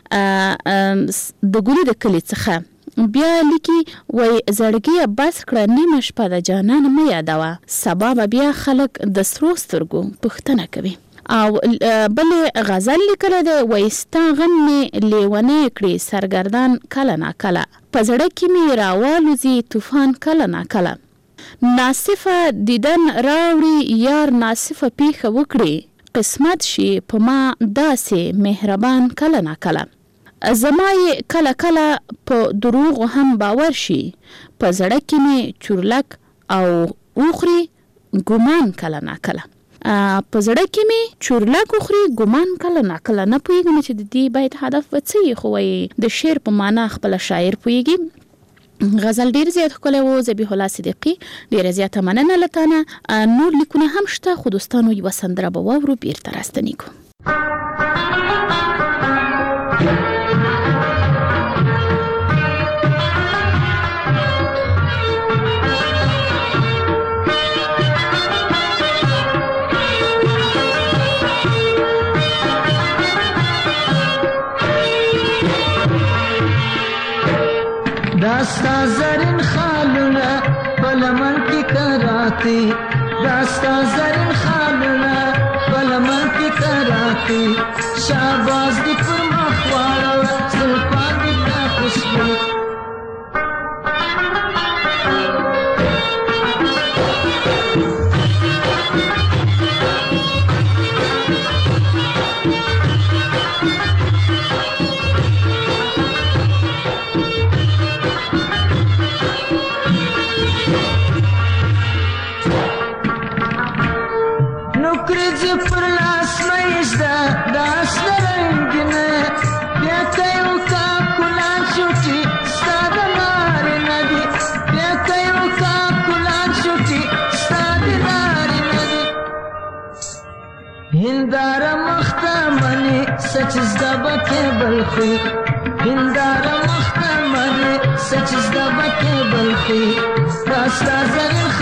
څخه د ګلي د کلي څخه بیا لیکي وای زړګیه بس کړه نیمه شپه د جانان مه یادوه، سبا به بیا خلک د سرو سترګو پوښتنه کوي. او بلې غزل لیکلی دی، وای ستا غم مې لیونی کړي سرګردان کله ناکله، په زړه کې مې راوالوځي طوفان کله ناکله، ناصفه دیدن راوړي یار ناصفه پیښه وکړي، قسمت شي په ما داسې مهربان کله ناکله، زما یې کله کله په دروغو هم باور شي، په زړه کې مې چورلک او اوخري ګمان کله ناکله، په زړه کې مې چورلک اوخري ګمان کله ناکله. نه پوهېږم چې د دې باید هدف به څه وي، خو وایي د شعر په معنا خپله شاعر پوهېږي. غزل ډیر زیات ښکلی و. ذبیح الله صدیقي ډیره زیاته مننه له تا نه. نور لیکونه هم شته خو دوستانو یوه سندره به واورو بیرته راستنیږو. داستا زرین خالونه بلمن کی کراتی، داستا زرین خالونه بلمن کی کراتی، شاباز دی پر مخوارا سلپان دی تا خوشبو. پر لاس مېشده داسته رنګینه بیا که یو کا کلان شوټي ستا د لارې نه دي، بیا که یو کا کلان شوټي ستا د لارې نه دي، هنداره مخته منې سچ زده به کیبل خوي، هنداره مخته منې سچ زده به کیبل خوي، دا ستا زرین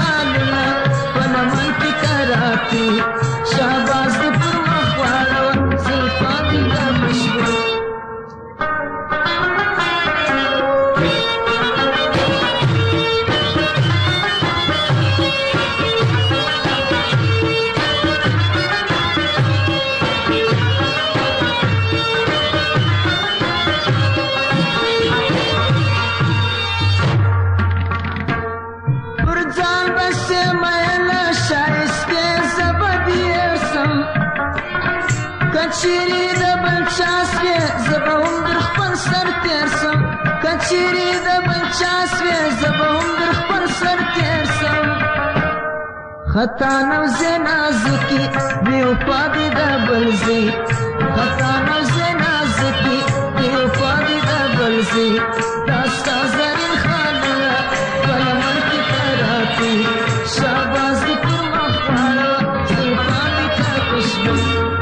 سوې زه به هم در خپل سر تېر سم که چیرې د بل چا سوې زه به هم در خپل سر تېر سم خطا نوزې نازکي بې وفا دې د بل ځای خطا نوزې نازکي بې وفا دې د بل ځای دا ستا زرین خالونه په لمن کې پراته شاباس دې پر مخ واړه زلفان دې ته خوشبو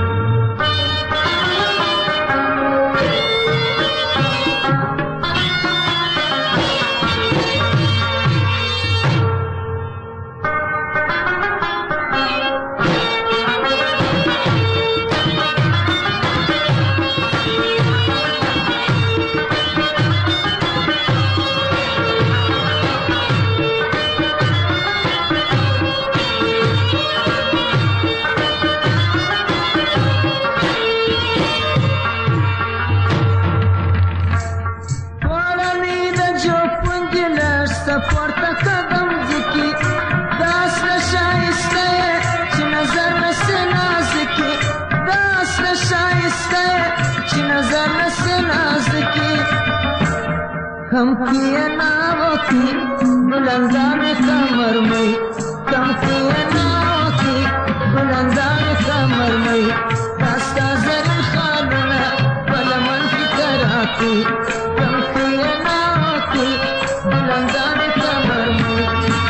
کم کیے ناو کی بلندان کمر میں کم کیے ناو کی بلندان کمر میں راستا زرین خالنا پلمن کی کراتی کم کیے ناو کی بلندان کمر میں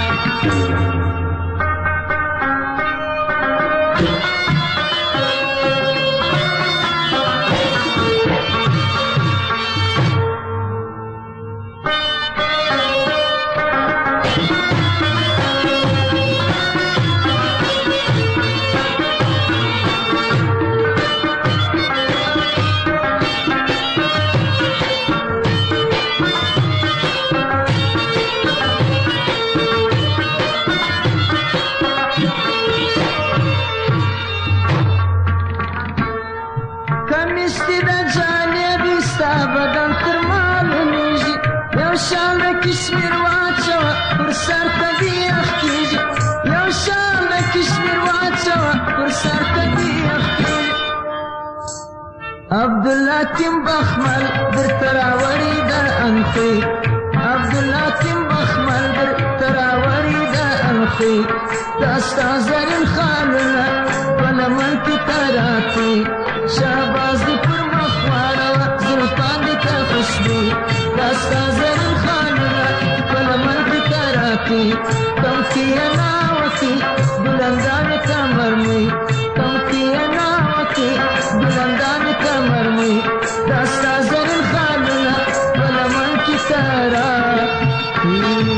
عبدالله کیم بخمل در تراوری در انخی عبدالله کیم بخمل در تراوری در انخی داستا زرین خالنا پلمن کی تراتی شہباز دی پر مخوارا زلفان دی تا خوشبی داستا زرین خالنا پلمن کی تراتی کم کیا ناوکی بلندان کمر میں کم کیا ناوکی بلندان کمر میں داستا زرین خالنا پلمن کی تراتی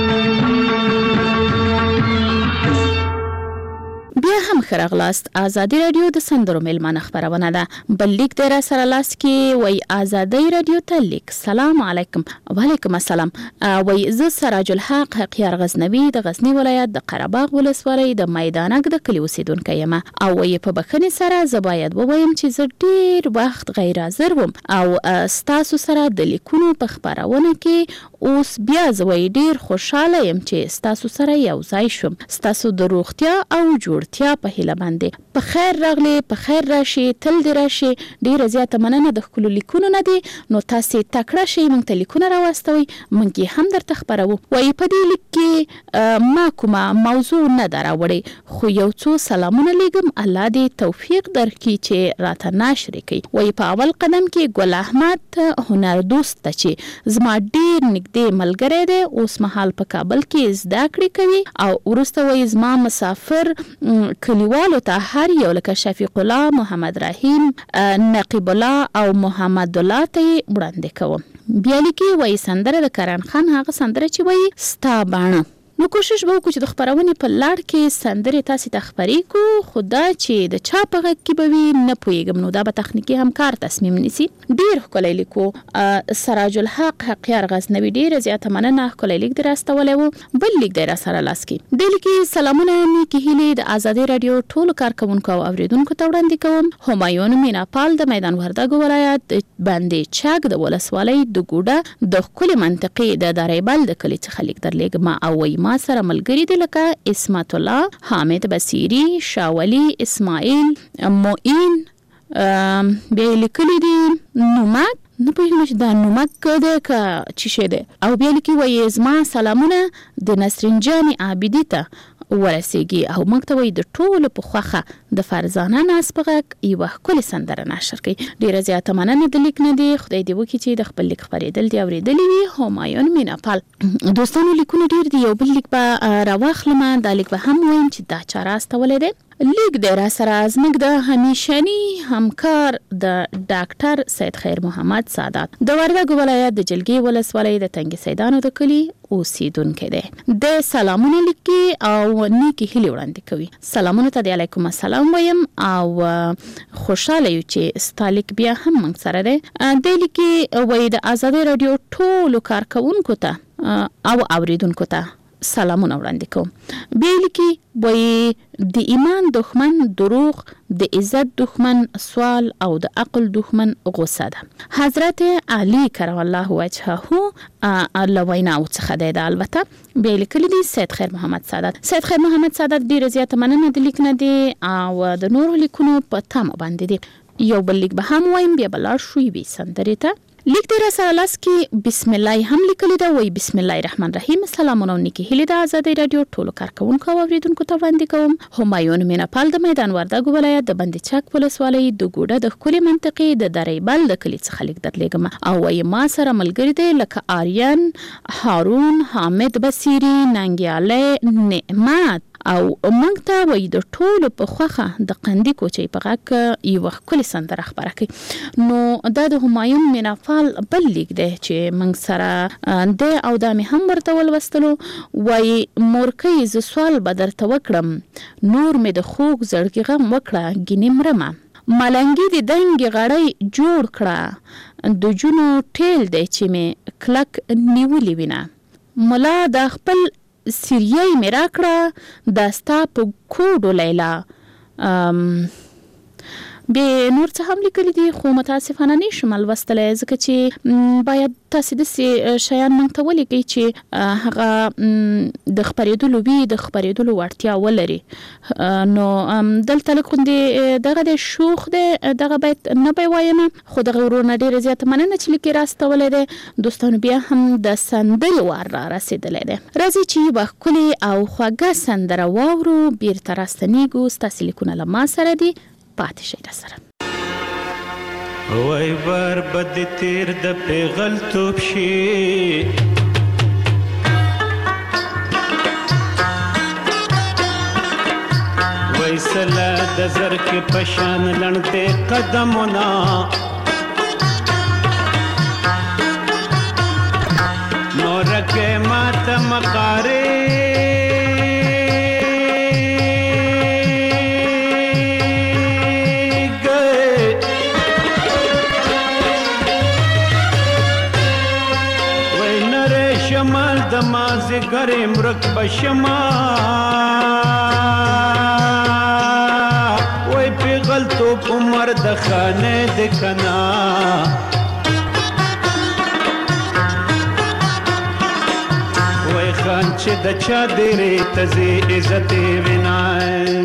بیا هم خرغلاست آزادی رادیو د سندرو ملمانه خبرونه ده بل لیک در سره لاس کې وای آزادی رادیو ته لیک سلام علیکم وعلیکم السلام وای ز سراج الحق حقیار غزنوی د غزنی ولایت د قرهباغ ولسوالۍ د میدانک د کلی اوسیدونکو یم او وای په بخنه سره ز باید ووایم چې زه ډیر وخت غیر حاضر وم او ستاسو سره د لیکونو په خبرونه کې اوس بیا زه وای ډیر خوشاله یم چې ستاسو سره یو ځای شوم ستاسو د روغتیا او جوړتیا په هیله باندې په خیر راغلی په خیر راشي تل دې راشي ډیره زیاته مننه د خپلو لیکونو نه دي نو تاسې تکړه شئ موږ ته لیکونه راواستوئ موږ یې هم درته خپروو وایي په دې لیک کې ما کومه موضوع نه ده راوړې خو یو څو سلامونه لیږم الله دې توفیق درکړي چې راته ناشر یې کوي وایي په اول قدم کې ګل احمد هنر دوست ته چې زما ډیر نږدې ملګری دی اوس مهال په کابل کې زده کړې کوي او وروسته وایي زما مسافر کلیوالو ته هر یو لکه شفیق الله محمد رحیم نقیب الله او محمد الله ته وړاندې کوم بیا لیکي وایي سندره د کرن خان هغه سندره چې وایي ستا باڼه نو کوشش به وکړو چې د خبرونې په لړ کې سندرې تاسې ته خپرې کړو خو دا چې د چا په غږ کې به وي نه پوهېږم نو دا به تخنیکي همکار تصمیم نیسي ډېر ښکلی لیکو سراج الحق حقیار غزنوي ډېره زیاته مننه ښکلی لیک دې راستولی و بل لیک دی راسره لاس کې دې لیک کې سلامونه نیکې هیلې د ازادۍ راډیو ټولو کارکوونکو او اورېدونکو ته وړاندې کوم همایون میناپال د میدان وردګو ولایت باندې چاک د ولسوالۍ د ګوډه د ښکلې منطقې د داریبل د کلي څخه لیک درلیږم او وایي ما سره ملګري دي لکه اسمت الله حامد بصیری شاولی اسماعیل معین بیا لیکلي دي نومک نه پوهېږم چې دا نومک ده که څه شی دی او بیا لیکي وایي زما سلامونه د نسرین جانې عابدي ته ورسیږي او موږ ته وایي د ټولو په خوښه د فرزانه ناز په غږ یوه ښکلې سندره نشر کوي. ډېره زیاته مننه د لیک نه دی. خدای دې وکړي چې د خپل لیک خپرېدل دې اورېدلي وي. همایون میناپال دوستانو لیکونه ډېر دي. یو بل لیک به راواخلم. دا لیک به هم وایم چې دا چا راستولی دی. لیک دی را سره زموږ د همیشني همکار د ډاکټر سید خیر محمد سادات د وردګو ولایت د جلګې ولسوالۍ د تنګ سیدانو د کلي اوسیدونکی دی. د سلامونه لیکي او نیکی هیلې وړاندې کوي. سلامونه ته د علیکم السلام وایم او خوشاله یو چې ستا لیک بیا هم موږ سره دی. د لیکي وایي د ازادۍ راډیو ټولو کارکوونکو ته او اوریدونکو ته سلامونه وړاندې کوم. بیا لیکي وایي د ایمان دښمن دروغ، د عزت دښمن سوال او د عقل دښمن غصه ده. حضرت علی کرم الله وجهه له ویناو څخه دی. دا البته بیا لیکلي دي سید خیر محمد سادات. سید خیر محمد سادات ډېره زیاته مننه د لیک نه دی او د نورو لیکونو په تمه باندې دي. یو بل لیک به هم وایم بیا به لاړ شو یوې سندرې ته. لیک دی را سره لاس کې بسم الله هم لیکلی ده. وایي بسم الله الرحمن الرحیم. سلامونه او نیکې هیلې د ازادۍ راډیو ټولو کارکوونکو او اوریدونکو ته وړاندې کوم. همایون میناپال د میدان وردګو ولایت د بندي چک ولسوالۍ د ګوډه د ښکلې منطقې د دریبل د کلي څخه لیک درلیږم او وایي ما سره ملګري دی لکه آریان، هارون، حامد بصیري، ننګیالی، نعمت او موږ ته وایي د ټولو په خوښه د قندي کوچۍ په غږ یوه ښکلې سندره خپره کړي. نو دا د همایون میناپال بل لیک دی چې موږ سره دی او دا مې هم ورته ولوستلو. وایي مورکۍ زه سوال به درته وکړم، نور مې د خوږ زړګي غم وکړه ګینې مرمه، ملنګي د دنګې غړۍ جوړ کړه، د جونو ټیل دی چې مې کلک نیولې وینه، ملا د خپل سیریای مې را کړه دا ستا په کوډو لیلا. بیا نور څه هم لیکلي دي خو متاسفانه نشم لوستلی ځکه چې باید تاسې داسې شیان موږ ته ولیکئ چې هغه د خپرېدلو وي د خپرېدلو وړتیا ولري. نو دلته لږ غوندې دغه د شوخ دی دغه باید نه به وایم خو دغه ورونه ډېره زیاته مننه چې لیک یې راستولی دی. دوستانو بیا هم د سندرې وار را رسېدلی دی. راځئ چې یوه ښکلې او خوږه سندره واورو. بیرته راستنیږو. ستاسې لیکونه له ما سره دي. پاتې شئ را سره. وای بار بد تیر د پیغل توپ شي، وای سلا د زر کې پشان لړدې قدمونه، نور کې ماته مقاره گرم رک بشما، وای پیغل توپ عمر د خانه د کنا، وای خان چې د چا ډېرې تزي عزت وینای،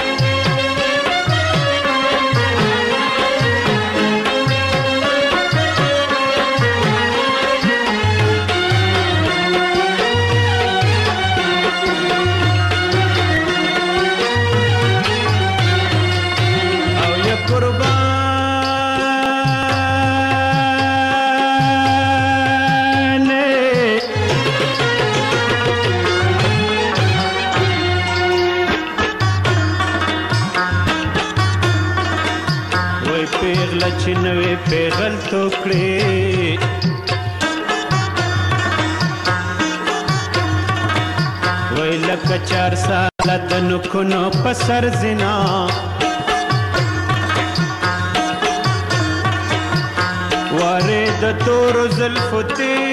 نوې پیغل توکړې وای لکه چار ساله د نکونو په سر زنا، وارې د تورو زلفو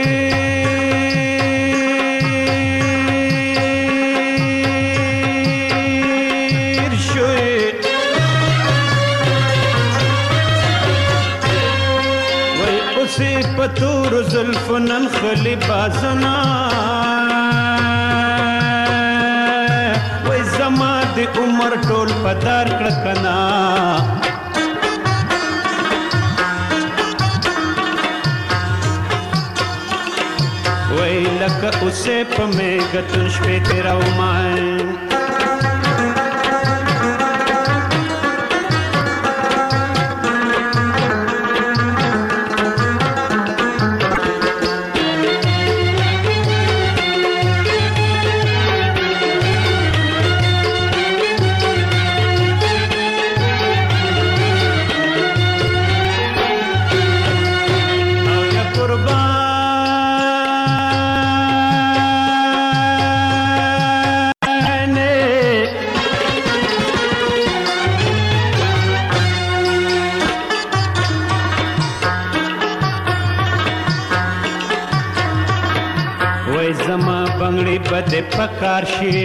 پتور زلفنن خلی بازنا، وای زما د عمر ټول پدار کړکنا، وای لکه اوسه په میګتون شپې تیرومای بده پکار شي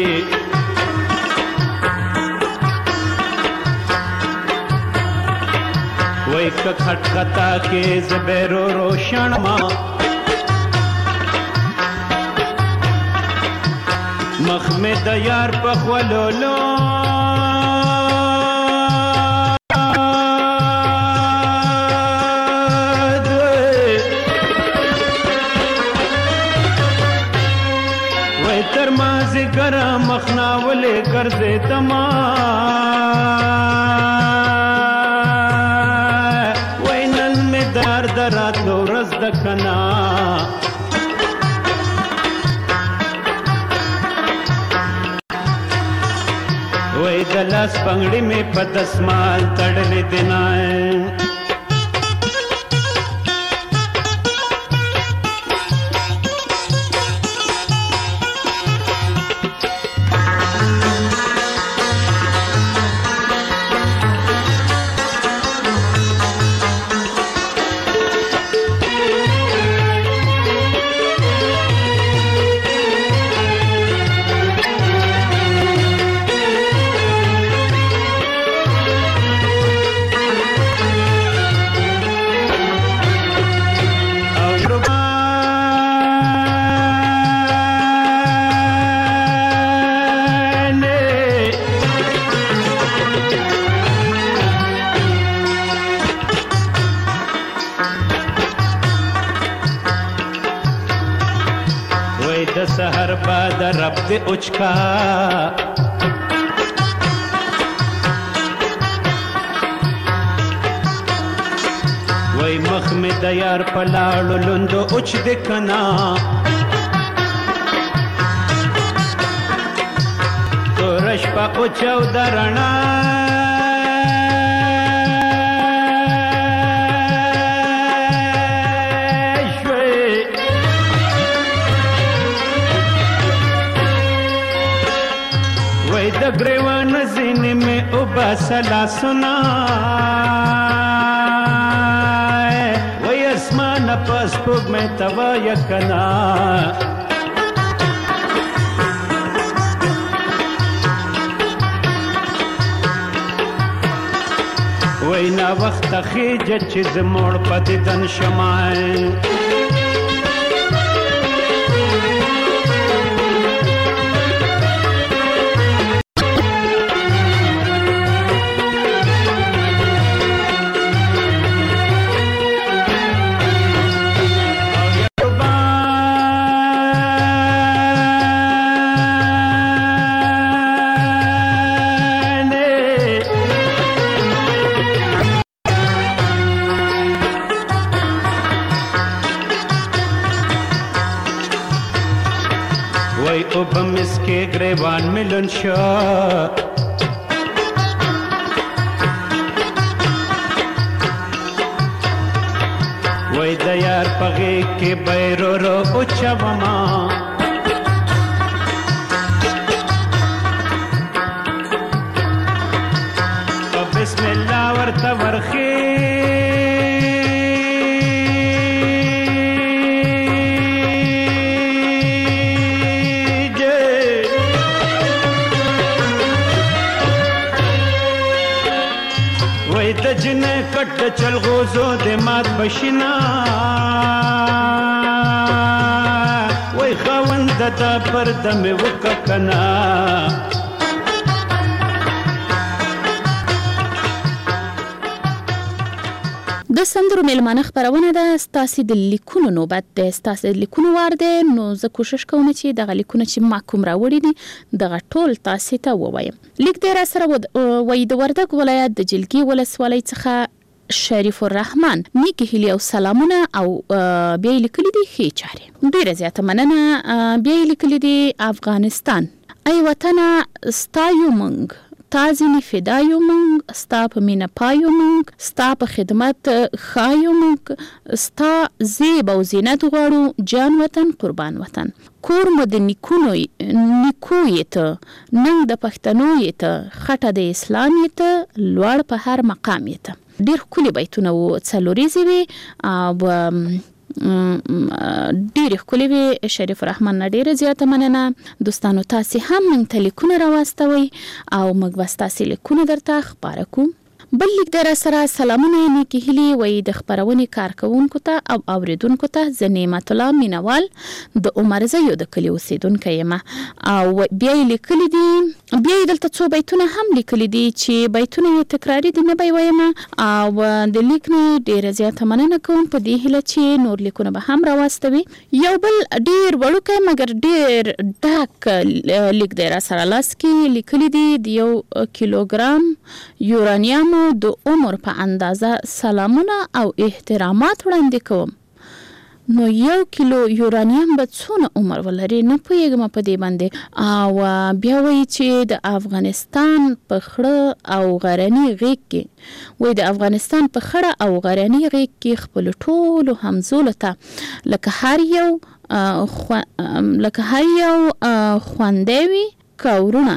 وای که خټ خطا کې زبرو روشن ما مخ مې د یار په خولولو گرم مخناولے کرزے تمام وینن میں دار درات لو رزد کنا وی دلاس پنگڑی میں پدسمال تڑلی دنائیں سحر بعد رب دے اچکا وای مخ میں دیار پلاړو لوندو اچ دے کنا تو رش پا اچو درنا گریوان زین میں ابا سلا سنا وی اسمان پس پوگ میں توا یکنا وی نا وقت خیجت چیز موڑ پا دیدن شمائیں اوبم اس کے گریوان ملن شا وی دیار پغی کے بیرو رو اچھا وما بسم اللہ ورطا ورخی جن کٹ چل غوزو دے مات بشنا وی خواند دا پردم وککنا د د سندرو میلمانه خبرونه ده ستاسو د لیکونو نوبت ده ستاسو د لیکونو وار ده نو زه کوشش کوم چې دغه لیکونه چې ما کوم راوړي دي دغه ټول تاسو ته ووایم. لیک دی را سره وای د وردګ ولایت د جلګي ولسوالۍ څخه شریف الرحمن نیکی هیلی او سلامونه او بیا لیکلي دي ښې چارې. ډیره زیاته مننه. بیا لیکلي دي افغانستان ای وطن ستایو مونږ تا ځینې فدایو مونږ ستا په مینه پایو مونږ ستا په خدمت خایو مونږ ستا زیب او زینت غواړو جان وطن قربان وطن. کور مو د نیکونو نیکو یې ته ننګ د پښتنو یې ته خټه د اسلام یې ته لوړ په هر مقام یې ته. ډېر ښکلي بیتونه وو څلوریزې وې او ډېرې ښکلې وې. شریف الرحمن نه ډېره زیاته مننه. دوستانو تاسې هم موږ ته لیکونه راواستوئ او موږ به ستاسې لیکونه درته خپاره کوو. بل لیک در سره سلامونه نیکی هیلی وای د خبرونې کارکونکو ته او اوریدونکو ته زه نعمت الله مینوال د عمر زیو د کلی اوسیدونکی یم او بیا لیکلي دي بیا دلته څو بیتونه هم لیکلي دي چې بیتونه یې تکراری دي نه به وایم او د لیک نه ډیره زیاته مننه کوم په دې هیله چې نور لیکونه به هم راواستوي. یو بل ډیر وړوکی مګر ډیر ډاک لیک دی را سره لاس کې لیکلي دي د یو کیلوګرام یورانیم د عمر په اندازه سلامونه او احترامات وړاندې کوم. نو یو کیلو یورانیم به څونه عمر ولري نه پوهېږم په دې باندې. او بیا وایي چې د افغانستان په خړه او غرني غیږ کې وایي د افغانستان په خړه او غرني غیږ کې خپل ټولو همزولو ته لکه هر یو لکه هر یو خوندی وي کورونه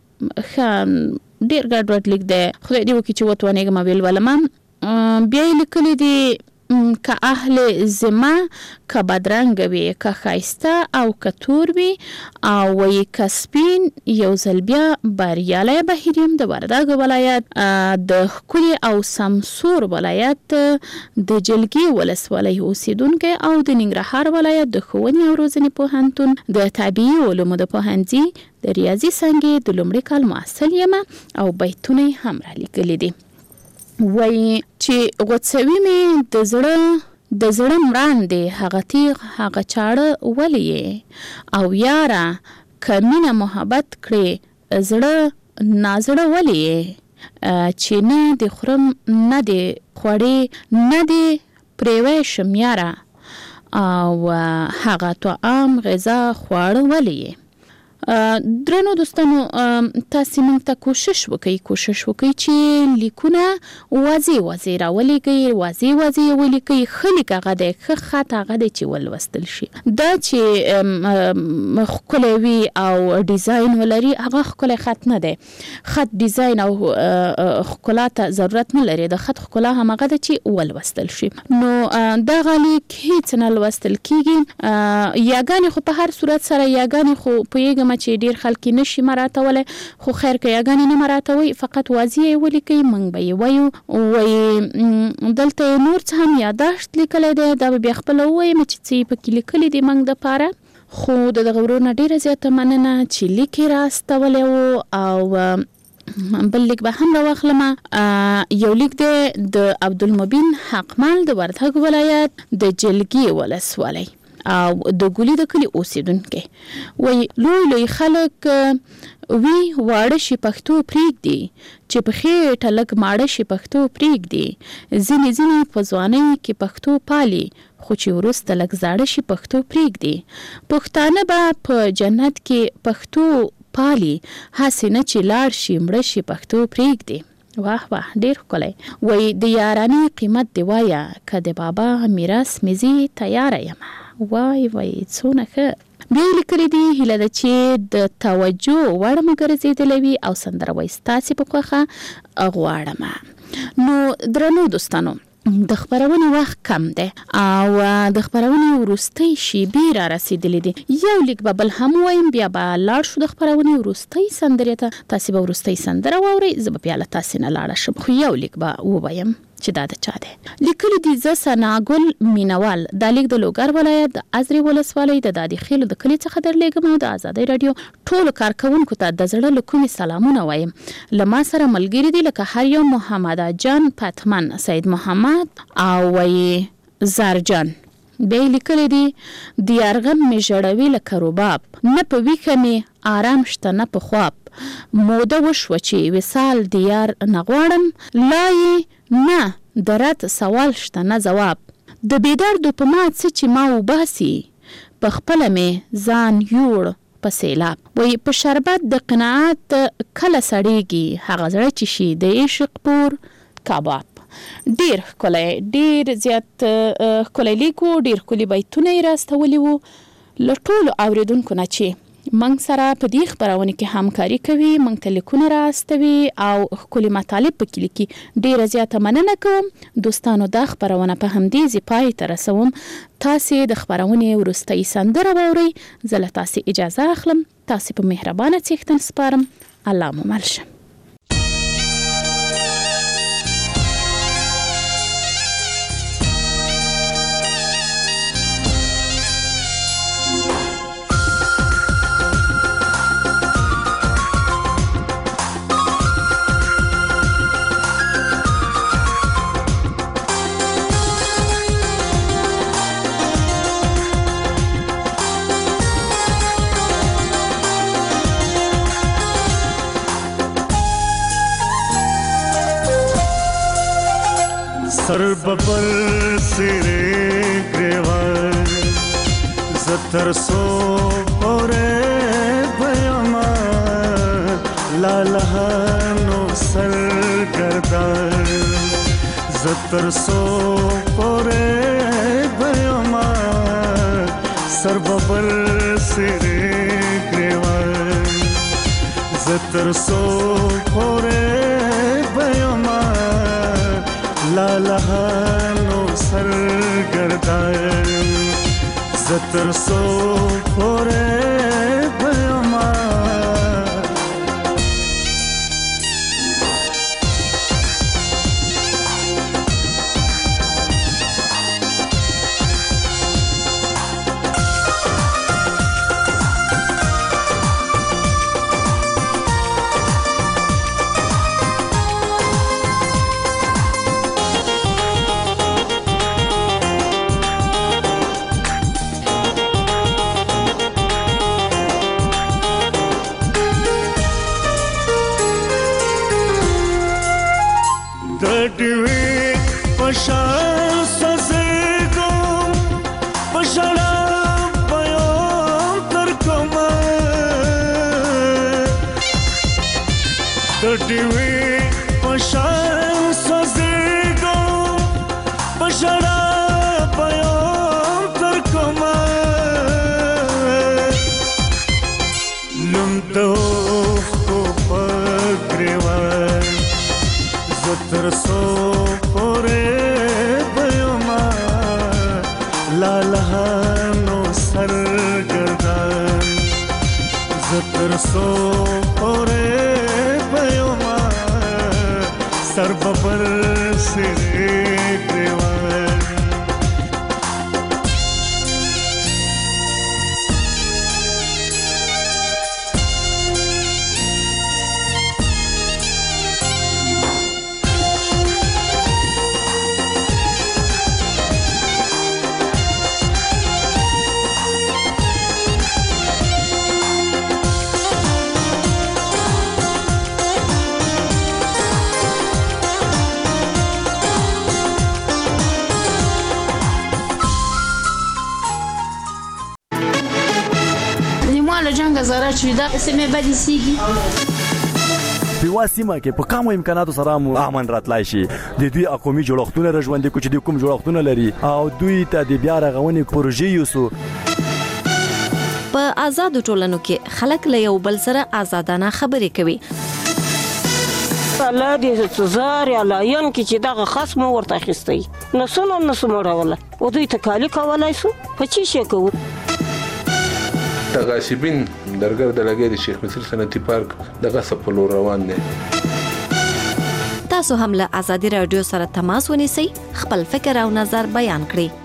ښه ډیر ګډوډ لیک دی. خدای دې وکړي چې وتوانېږم ویل ولم. بیا یې لیکلي دي که اهل ذمه که بدرنګه وي که ښایسته او که تور وي او وایي که سپین یو ځل بیا بریالی بهیر یم د وردګ ولایت د ښکلي او سمسور ولایت د جلګي ولسوالۍ اوسیدونکی او د ننګرهار ولایت د ښوونې او روزنې پوهنتون د طبیعي علومو د پوهنځي د ریاضي څانګې د لومړي کال محصل یم او بیتونه یې هم رالیکلي دي. وایي چې غوڅوي مې د زړه د زړه مراندې هغه تیغ هغه چاړه ولې یې او یاره که مینه محبت کړې زړه نازړه ولې یې چې نه د خورم نه د خوړې نه د پرېوی شم یاره او هغه طعام غذا خواړه ولې یې. درنو دوستانو تاسې موږ ته کوشش وکئ کوشش وکئ چې لیکونه واضح واضح راولیکئ واضح واضح ولیکئ. ښه لیک هغه دی ښه خط هغه دی چې ولوستل شي. دا چې ښکلی وي او ډیزاین ولري هغه ښکلی خط نه دی. خط ډیزاین او ښکلا ته ضرورت نه لري. د خط ښکلا همغه ده چې ولوستل شي. نو دغه لیک هیڅ نه لوستل کیږي. یاګانې خو په هر صورت سره یاګانې خو پوهېږم چې ډیر خلک نشي مراتولی خو خیر که یاګانې نه مراتوي فقط واضح یې ولیکئ موږ به یې وایو. وایي دلته یې نور څه هم یاداشت لیکلی دی دا به بیا خپله ووایم چې څه یې پکې لیکلي دي موږ دپاره. خو د دغه ورور نه ډیره زیاته مننه چې لیک یې راستولی و او بل لیک به هم راواخلم. یو لیک دی د عبدالمبین حقمل د وردګ ولایت د جلګي ولسوالۍ او د ګولي د کلي اوسیدونکی. وایي لوی لوی خلک وی واړه شي پښتو پرېږدي چې په خېټه لږ ماړه شي پښتو پرېږدي. ځینې ځینې په ځوانۍ کې پښتو پالي خو چې وروسته لږ زاړه شي پښتو پرېږدي. پښتانه به په جنت کې پښتو پالي هسې نه چې لاړ شي مړه شي پښتو پرېږدي. واه واه ډیر ښکلی. وایي د یارانې قیمت دی وایه که د بابا میراث مې زی تیاره یم. وای وای څونه ښه. بیا یې لیکلي دي هیله ده چې د توجه وړ مو ګرځېدلی وي او سندره وایي ستاسې په خوښه غواړم. نو درنو دوستانو د خبرونې وخت کم دی او د خبرونې وروستۍ شیبې را رسیدلې دي. یو لیک به بل هم وایم بیا به لاړ شو د خبرونې وروستۍ سندرې ته. تاسې به وروستۍ سندره واورئ زه به بیا له تاسې نه لاړه شم خو یو لیک به ووایم. چې دا د چا دی. لیکلي دي ز سناګل مینوال د لیک د لوګر ولایت د ازري ولسوالۍ د دادی خیل د کلی څخه درلېږم او د آزادۍ رادیو ټول کارکونکو ته د زړه له کومې سلامونه وایم. لما سره ملګری دي لکه هر یو محمد جان پاتمن، سید محمد او وی زارجان. به لیکلي دي د یارغم می جوړوي لکه رباب، نه په ویکه می آرام شته نه په خواب. موده وشوه چې وصال دیار نغواړم، لای نه درات سوال شته نه جواب. د بیدردو په ما څه چې ما وباسي، په خپله مې ځان یوړ په سیلاب. وی په شربت د قناعت کله سړیږي، هغه زړه چې شي د عشق پور کباب. ډیر ښکلی، ډیر زیات ښکلی لیکو، ډیر ښکلي بیتونه یې راستولي وو له ټولو اورېدونکو نه چې منګ سره په دې خپرونه کې همکاري کوي، منګ ته لیکونه راستوي او ښکلي مطالب پکې لیکي. ډیره زیاته مننه کوم دوستانو. دا خپرونه په همدې ځای پای ته رسوم. تاسې د خپرونې وروستۍ سندره واورئ. زه له تاسې اجازه اخلم. تاسې په مهربانه څښتن سپارم. الله مو مل شه. सर बबल सिरे ग्रेवार जतर सो परे भयमा लालहानो सर करदार जतर सो परे भयमा सर बबल सिरे ग्रेवार जतर सो परे भयमा लालहानो सरगर्दार जतर सो फोरे भयमा. دا سمې بدې سیږي په واسمه کې په کومو امکاناتو سره مو امن راتلای شي. د دوی اقومي جوړښتونه رژوندې کو چې د کوم جوړښتونه لري او دوی ته د بیا رغونې پروژې یوسو. په آزاد ټولنو کې خلک له یو بل سره آزادانه خبرې کوي. الله دې سزار یا لاین کې چې دغه خصم ورته اخیستی نسونه نسموړوله او دوی ته کالی کولای سو په چی شي کوو. تغاسبین درګر د لګې د شیخ مصر صنعتي پارک دغه سپلو روان دي. تاسو هم له ازادي رادیو سره تماس ونیسئ، خپل فکر او نظر بیان کړئ.